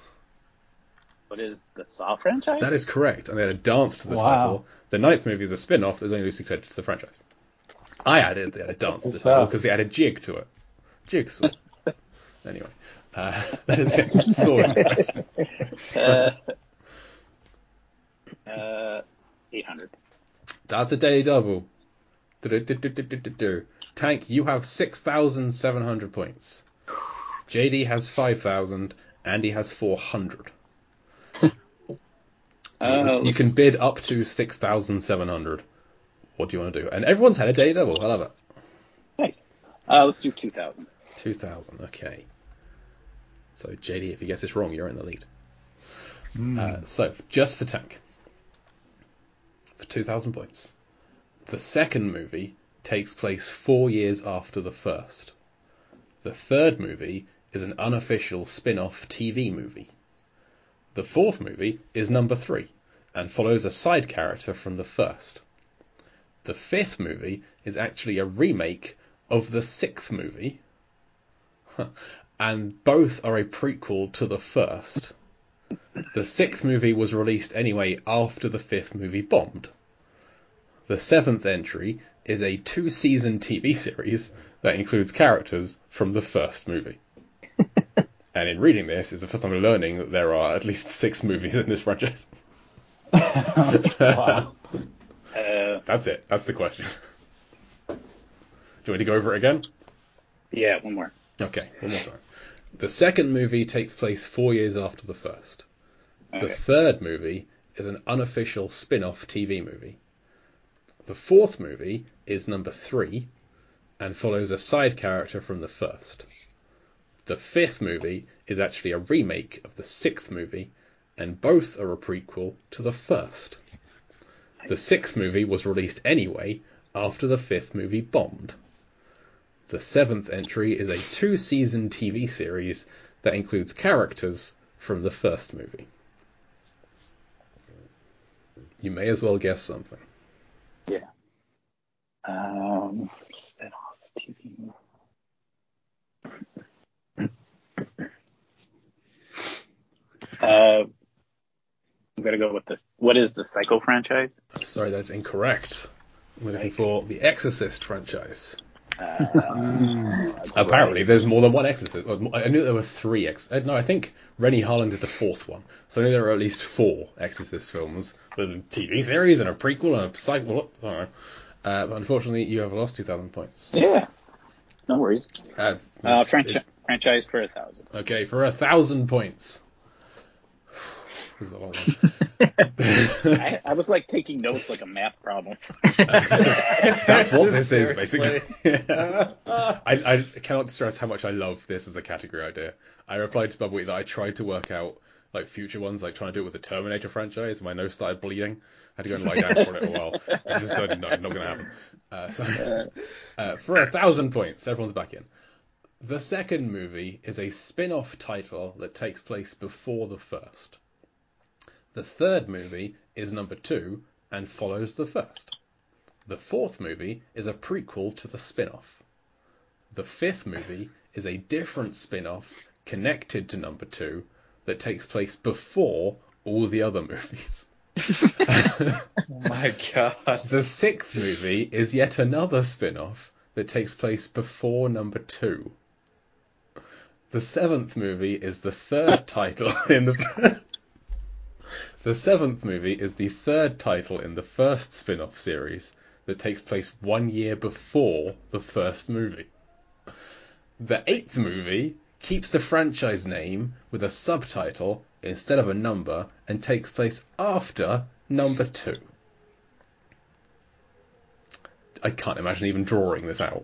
What is the Saw franchise? That is correct, and they had a dance to the title. The ninth movie is a spin-off that's only loosely connected to the franchise. They had a dance to the title because they had a jig to it. Jigsaw. Anyway, that is it. Saw is correct. 800. That's a daily double. Tank, you have 6,700 points. JD has 5,000. Andy has 400. You can bid up to 6,700. What do you want to do? And everyone's had a daily double. I love it. Nice. Let's do 2,000. 2,000. Okay. So JD, if you guess this wrong, you're in the lead. So just for Tank. For 2,000 points. The second movie takes place 4 years after the first. The third movie is an unofficial spin-off TV movie. The fourth movie is number 3, and follows a side character from the first. The fifth movie is actually a remake of the sixth movie, and both are a prequel to the first. The sixth movie was released anyway after the fifth movie bombed. The seventh entry is a 2-season TV series that includes characters from the first movie. And in reading this, it's the first time I'm learning that there are at least 6 movies in this franchise. Wow. That's it. That's the question. Do you want me to go over it again? Yeah, one more. Okay, one more time. The second movie takes place 4 years after the first. Okay. The third movie is an unofficial spin-off TV movie. The fourth movie is number 3 and follows a side character from the first. The fifth movie is actually a remake of the sixth movie, and both are a prequel to the first. The sixth movie was released anyway after the fifth movie bombed. The seventh entry is a 2-season TV series that includes characters from the first movie. You may as well guess something. Yeah. Spin-off TV. I'm gonna go with this. What is the Psycho franchise? Sorry, that's incorrect. We're looking for the Exorcist franchise. Apparently, there's more than one Exorcist. I knew there were 3 No, I think Rennie Harlan did the 4th one. So I knew there were at least 4 Exorcist films. There's a TV series and a prequel and a cycle. I don't know. But unfortunately, you have lost 2,000 points. Yeah. No worries. Franchise for 1,000. Okay, for 1,000 points. This is a long one. I was like taking notes like a math problem. That's what this is, basically. I cannot stress how much I love this as a category idea. I replied to Bubbleweed that I tried to work out like future ones, like trying to do it with the Terminator franchise. My nose started bleeding. I had to go and lie down for it a while. I just said, no, not going to happen. For 1,000 points, everyone's back in. The second movie is a spin-off title that takes place before the first. The third movie is number 2 and follows the first. The fourth movie is a prequel to the spin-off. The fifth movie is a different spin-off connected to number 2 that takes place before all the other movies. Oh my god. The sixth movie is yet another spin-off that takes place before number 2. The seventh movie is the third title in the... The seventh movie is the third title in the first spin-off series that takes place 1 year before the first movie. The eighth movie keeps the franchise name with a subtitle instead of a number and takes place after number 2. I can't imagine even drawing this out.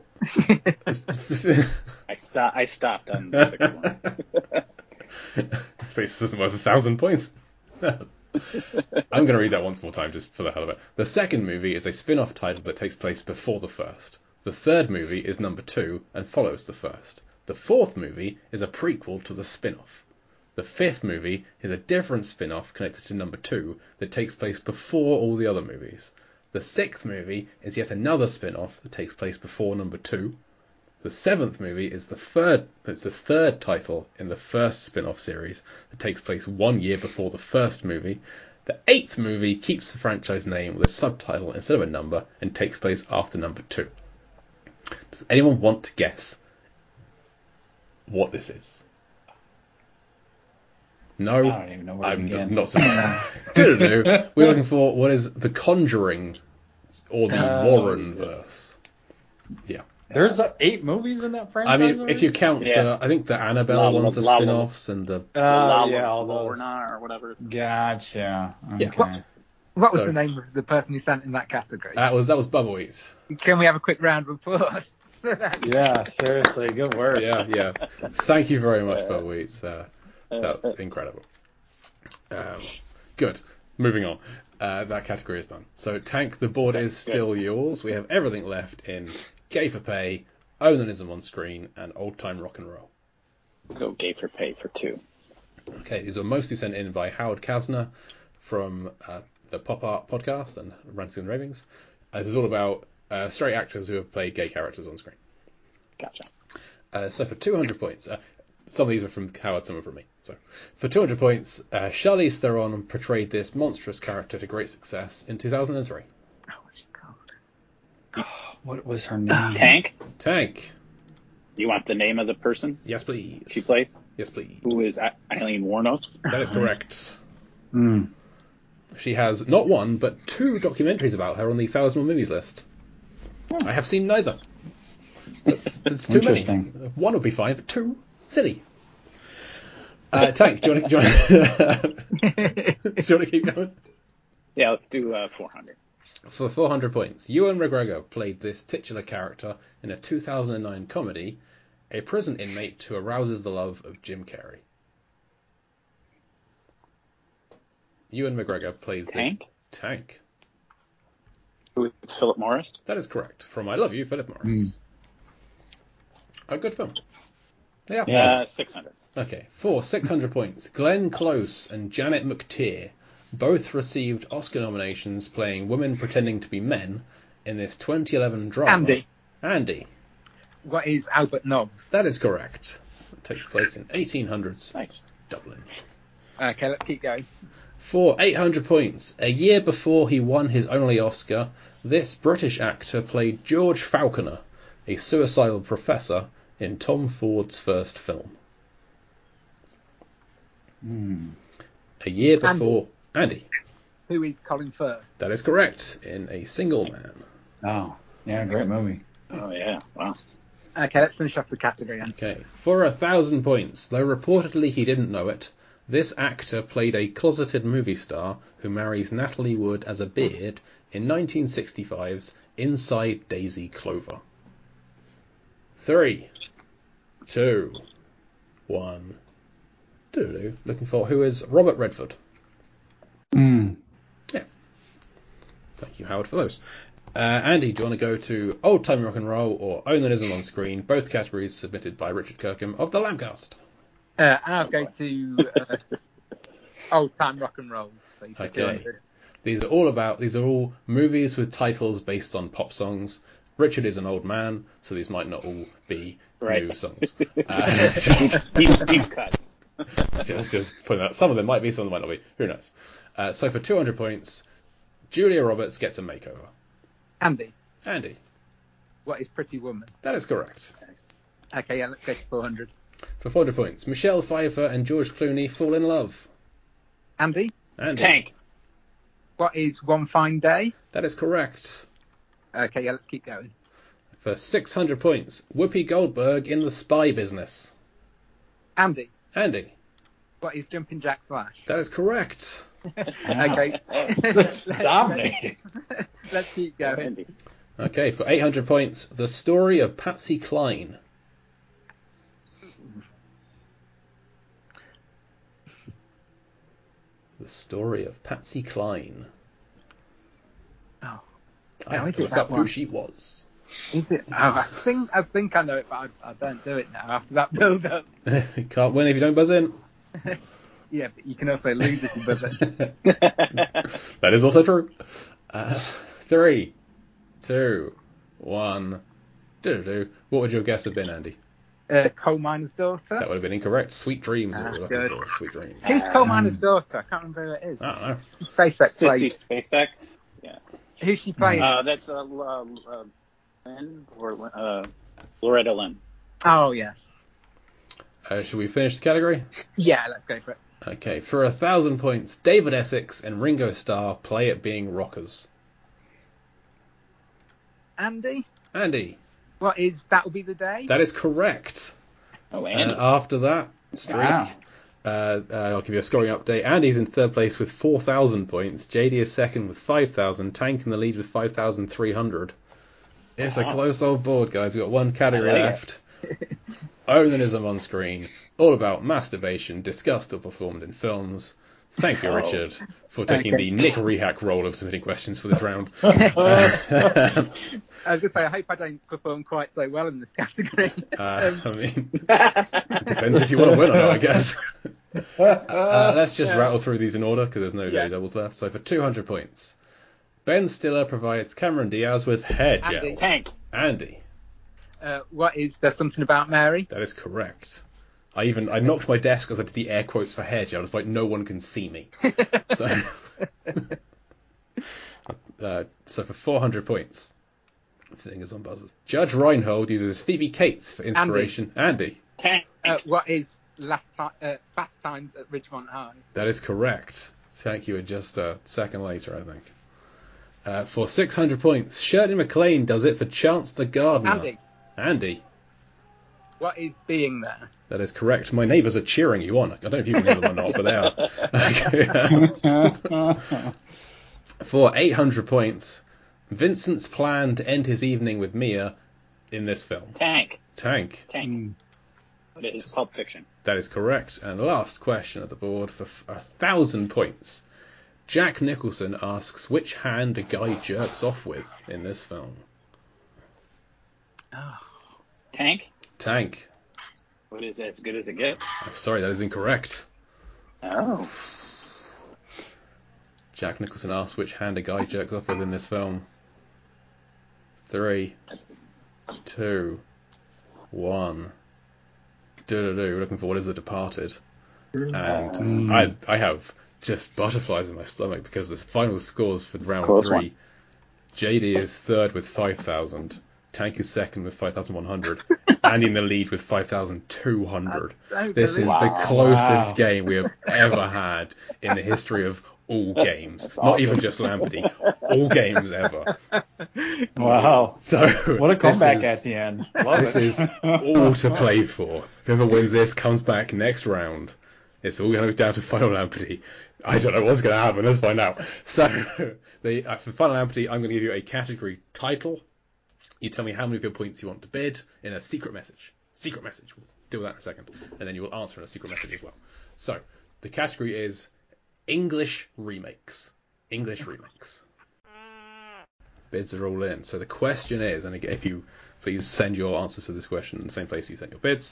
I stopped on the other one. This isn't worth 1,000 points. I'm going to read that once more time just for the hell of it. The second movie is a spin-off title that takes place before the first. The third movie is number 2 and follows the first. The fourth movie is a prequel to the spin-off. The fifth movie is a different spin-off connected to number 2 that takes place before all the other movies. The sixth movie is yet another spin-off that takes place before number 2. The seventh movie is the third title in the first spin-off series that takes place 1 year before the first movie. The eighth movie keeps the franchise name with a subtitle instead of a number and takes place after number 2. Does anyone want to guess what this is? No? I don't even know where to begin. Not so bad. We're looking for what is The Conjuring or the Warren verse. Yeah. There's 8 movies in that franchise. I mean, already? if you count I think the Annabelle ones are spin-offs and the all those. Lorna or whatever. Gotcha. Okay. Yeah. What was the name of the person who sent in that category? that was Bubbleweeds. Can we have a quick round of applause? Yeah, seriously, good work. Yeah. Thank you very much, Bubbleweeds. That's incredible. Good. Moving on. That category is done. So, Tank, the board is still yours. We have everything left in Gay for Pay, Onanism on Screen, and Old Time Rock and Roll. Go Gay for Pay for 2. Okay, these were mostly sent in by Howard Kasner from the Pop Art podcast and Ranting and Ravings. This is all about straight actors who have played gay characters on screen. Gotcha. So for 200 points, some of these are from Howard, some are from me. So for 200 points, Charlize Theron portrayed this monstrous character to great success in 2003. Oh, what's she called? What was her name? Tank. You want the name of the person Yes, please. she plays? Yes, please. Who is Eileen Wuornos? That is correct. Mm. She has not one, but 2 documentaries about her on the 1,000 Movies list. I have seen neither. It's too many. Interesting. 1 would be fine, but 2? Silly. Tank, do you want to keep going? Yeah, let's do 400. For 400 points, Ewan McGregor played this titular character in a 2009 comedy, a prison inmate who arouses the love of Jim Carrey. Ewan McGregor plays Tank? this Tank. Who is Philip Morris? That is correct. From I Love You, Philip Morris. A good film. Yeah. 600. Okay, for 600 points, Glenn Close and Janet McTeer both received Oscar nominations playing women pretending to be men in this 2011 drama. Andy. What is Albert Nobbs? That is correct. It takes place in 1800s Nice. Dublin. Okay, let's keep going. For 800 points, a year before he won his only Oscar, this British actor played George Falconer, a suicidal professor in Tom Ford's first film. A year before... Andy. Who is Colin Firth? That is correct, in A Single Man. Oh, yeah, great movie. Oh, yeah. Wow. Okay, let's finish off the category then. Okay, for 1,000 points, though reportedly he didn't know it, this actor played a closeted movie star who marries Natalie Wood as a beard in 1965's Inside Daisy Clover. 3, 2, 1. Looking for who is Robert Redford. Yeah. Thank you, Howard, for those. Andy, do you want to go to Old Time Rock and Roll or Onanism on Screen? Both categories submitted by Richard Kirkham of the Lambcast. I'll go to Old Time Rock and Roll, please. Okay. These are all movies with titles based on pop songs. Richard is an old man, so these might not all be new songs. Deep cuts. just putting out. Some of them might be, some of them might not be. Who knows? So for 200 points, Julia Roberts gets a makeover. Andy. What is Pretty Woman? That is correct. Okay, yeah, let's go to 400. For 400 points, Michelle Pfeiffer and George Clooney fall in love. Andy. Tank. What is One Fine Day? That is correct. Okay, yeah, let's keep going. For 600 points, Whoopi Goldberg in The Spy Business. Andy. What is Jumpin' Jack Flash? That is correct. Okay. Dominating. Let's keep going. Okay, for 800 points, The Story of Patsy Cline. The Story of Patsy Cline. Oh. I have to look up who she was. Is it? Oh, I think I know it, but I don't do it now after that build-up. You can't win if you don't buzz in. Yeah, but you can also lose if you buzz in. That is also true. 3, 2, 1. What would your guess have been, Andy? Coal Miner's Daughter. That would have been incorrect. Sweet Dreams. What we're looking for. Sweet Dreams. Who's Coal Miner's Daughter? I can't remember who it is. I don't know. SpaceX. Sissy Spacek. Yeah. Who's she playing? That's Lynn or Loretta Lynn. Oh, yeah. Should we finish the category? Yeah, let's go for it. Okay, for 1,000 points, David Essex and Ringo Starr play at being rockers. Andy. What is That'll Be the Day? That is correct. Oh, Andy. After that streak, Wow. I'll give you a scoring update. Andy's in third place with 4,000 points. JD is second with 5,000. Tank in the lead with 5,300. It's a close old board, guys. We've got one category left. Onanism on Screen. All about masturbation, discussed or performed in films. Thank you, Richard, for taking the Nick Rehack role of submitting questions for this round. I was going to say, I hope I don't perform quite so well in this category. I mean, depends if you want to win or not, I guess. Let's just rattle through these in order because there's no daily doubles left. So for 200 points, Ben Stiller provides Cameron Diaz with hair gel. Andy. Tank. Andy. What is There's Something About Mary? That is correct. I knocked my desk as I did the air quotes for hair gel, despite no one can see me. So, so for 400 points, fingers on buzzers. Judge Reinhold uses Phoebe Cates for inspiration. Andy. Tank. What is Fast Times at Ridgemont High? That is correct. Thank you. Just a second later, I think. For 600 points, Shirley MacLaine does it for Chance the Gardener. Andy. What is Being There? That is correct. My neighbours are cheering you on. I don't know if you can hear them or not, but they are. For 800 points, Vincent's plan to end his evening with Mia in this film. Tank. Tank. What is Pulp Fiction? That is correct. And last question at the board for 1,000 points. Jack Nicholson asks which hand a guy jerks off with in this film. Tank. What is As Good as It Gets? I'm sorry, that is incorrect. Oh. Jack Nicholson asks which hand a guy jerks off with in this film. 3, 2, 1. We're looking for What is The Departed. And I have just butterflies in my stomach because the final scores for round 3. JD is third with 5,000. Tank is second with 5,100. Andy in the lead with 5,200. This is the closest game we have ever had in the history of all games. Not even just Lamperty. All games ever. Wow. So what a comeback at the end. This is all to play for. Whoever wins this comes back next round. It's all going to be down to Final Lamperty. I don't know what's going to happen. Let's find out. So for Final Lamperty, I'm going to give you a category title. You tell me how many of your points you want to bid in a secret message. Secret message. We'll deal with that in a second. And then you will answer in a secret message as well. So the category is English remakes. English remakes. Bids are all in. So the question is, and if you please send your answers to this question in the same place you sent your bids.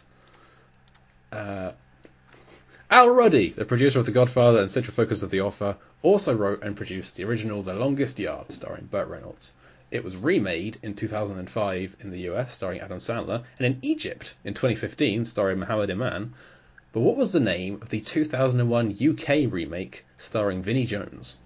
Al Ruddy, the producer of The Godfather and central focus of The Offer, also wrote and produced the original The Longest Yard, starring Burt Reynolds. It was remade in 2005 in the US, starring Adam Sandler, and in Egypt in 2015, starring Mohammed Iman. But what was the name of the 2001 UK remake, starring Vinnie Jones?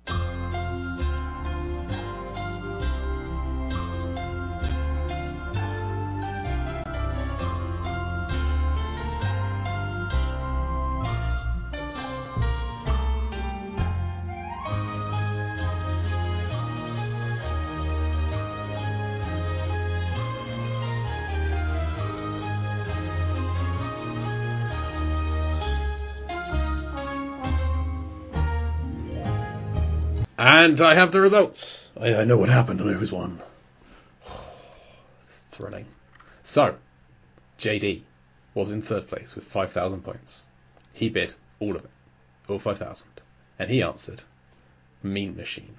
And I have the results. I know what happened. I know who's won. It's thrilling. So, JD was in third place with 5,000 points. He bid all of it. All 5,000. And he answered, Mean Machine.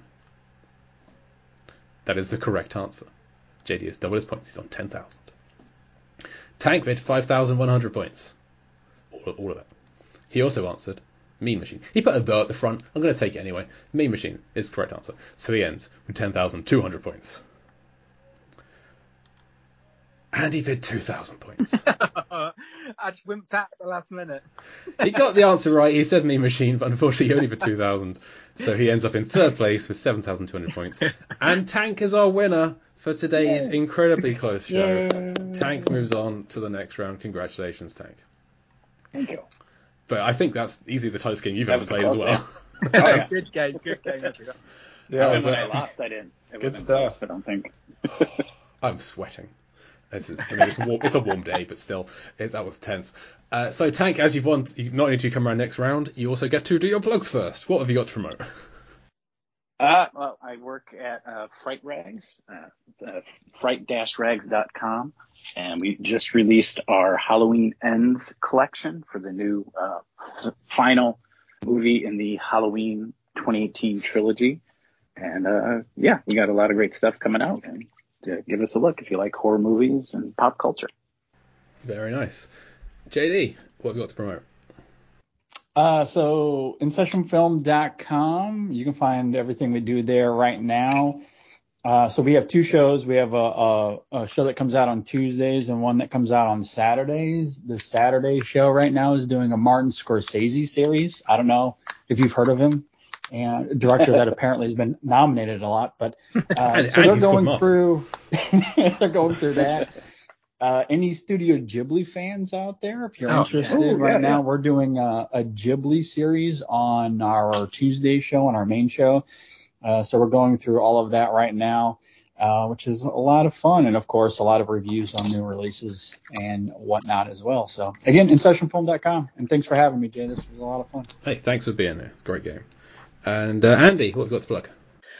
That is the correct answer. JD has doubled his points. He's on 10,000. Tank bid 5,100 points. All of it. He also answered, Mean Machine. He put a the at the front. I'm going to take it anyway. Mean Machine is the correct answer. So he ends with 10,200 points. And he bid 2,000 points. I just wimped out at the last minute. He got the answer right. He said Mean Machine, but unfortunately he only bid 2,000. So he ends up in third place with 7,200 points. And Tank is our winner for today's incredibly close show. Tank moves on to the next round. Congratulations, Tank. Thank you. But I think that's easily the tightest game you've ever played as well. Good game. Yeah, And when I lost, I didn't. Good stuff. I don't think. I'm sweating. It's a warm day, but still, that was tense. So, Tank, as you've won, not only do you come around next round, you also get to do your plugs first. What have you got to promote? Well, I work at Fright Rags, fright-rags.com, and we just released our Halloween Ends collection for the new final movie in the Halloween 2018 trilogy. And we got a lot of great stuff coming out. And give us a look if you like horror movies and pop culture. Very nice. JD, what have you got to promote? So InSessionFilm.com, you can find everything we do there right now. So we have two shows. We have a show that comes out on Tuesdays and one that comes out on Saturdays. The Saturday show right now is doing a Martin Scorsese series. I don't know if you've heard of him, and a director that apparently has been nominated a lot. But so they're going through that. Any Studio Ghibli fans out there, if you're interested, now we're doing a Ghibli series on our Tuesday show, on our main show. So we're going through all of that right now, which is a lot of fun. And, of course, a lot of reviews on new releases and whatnot as well. So, again, InSessionFilm.com. And thanks for having me, Jay. This was a lot of fun. Hey, thanks for being there. Great game. And, Andy, what have you got to plug?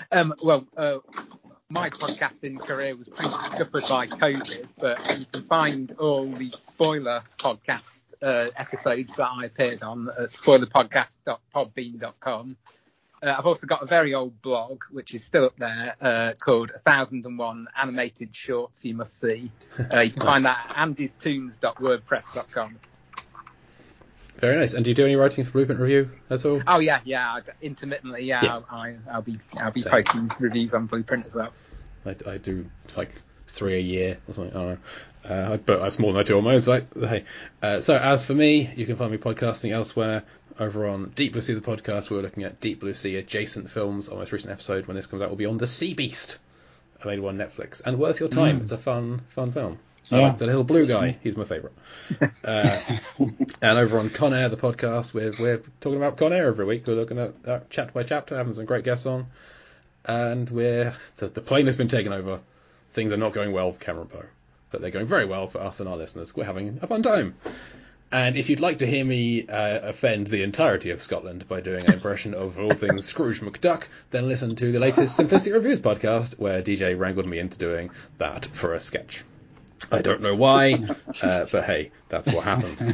My podcasting career was pretty scuppered by COVID, but you can find all the spoiler podcast episodes that I appeared on at spoilerpodcast.podbean.com. I've also got a very old blog, which is still up there, called 1001 Animated Shorts You Must See. You can find that at andystoons.wordpress.com. Very nice. And do you do any writing for Blueprint Review at all? Oh yeah, intermittently. Yeah. I'll be posting reviews on Blueprint as well. I do like 3 a year or something. I don't know. But that's more than I do on my own site. Hey. So as for me, you can find me podcasting elsewhere. Over on Deep Blue Sea, the podcast, we're looking at Deep Blue Sea adjacent films. Our most recent episode, when this comes out, will be on The Sea Beast, available on Netflix, and worth your time. It's a fun film. I like the little blue guy. He's my favourite. And over on Con Air, the podcast, we're talking about Con Air every week. We're looking at chapter by chapter, having some great guests on. And the plane has been taken over. Things are not going well for Cameron Poe, but they're going very well for us and our listeners. We're having a fun time. And if you'd like to hear me offend the entirety of Scotland by doing an impression of all things Scrooge McDuck, then listen to the latest Simplistic Reviews podcast, where DJ wrangled me into doing that for a sketch. I don't know why, but hey, that's what happened.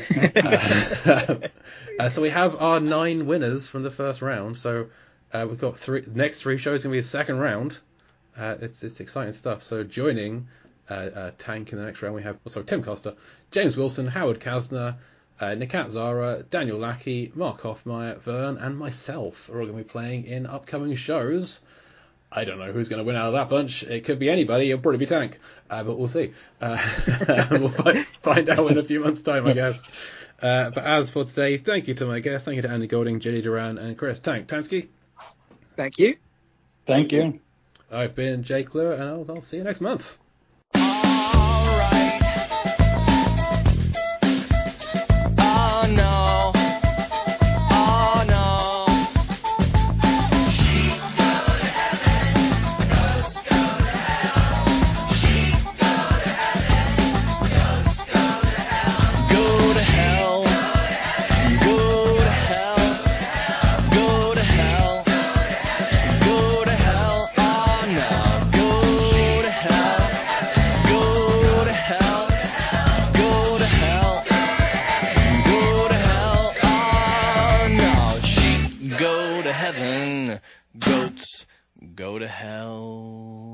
So we have our 9 winners from the first round. So we've got next 3 shows going to be the second round. It's exciting stuff. So joining Tank in the next round, we have Tim Costa, James Wilson, Howard Kasner, Nikat Zara, Daniel Lackey, Mark Hoffmeyer, Vern, and myself are all going to be playing in upcoming shows. I don't know who's going to win out of that bunch. It could be anybody. It'll probably be Tank, but we'll see. We'll find out in a few months' time, I guess. But as for today, thank you to my guests. Thank you to Andy Golding, Jenny Duran, and Chris Tansky. Thank you. Thank you. I've been Jake Lure, and I'll see you next month. Go to hell.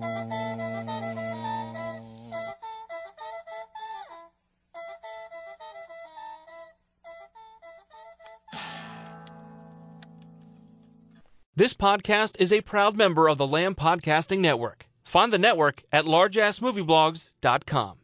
This podcast is a proud member of the Lamb Podcasting Network. Find the network at largeassmovieblogs.com.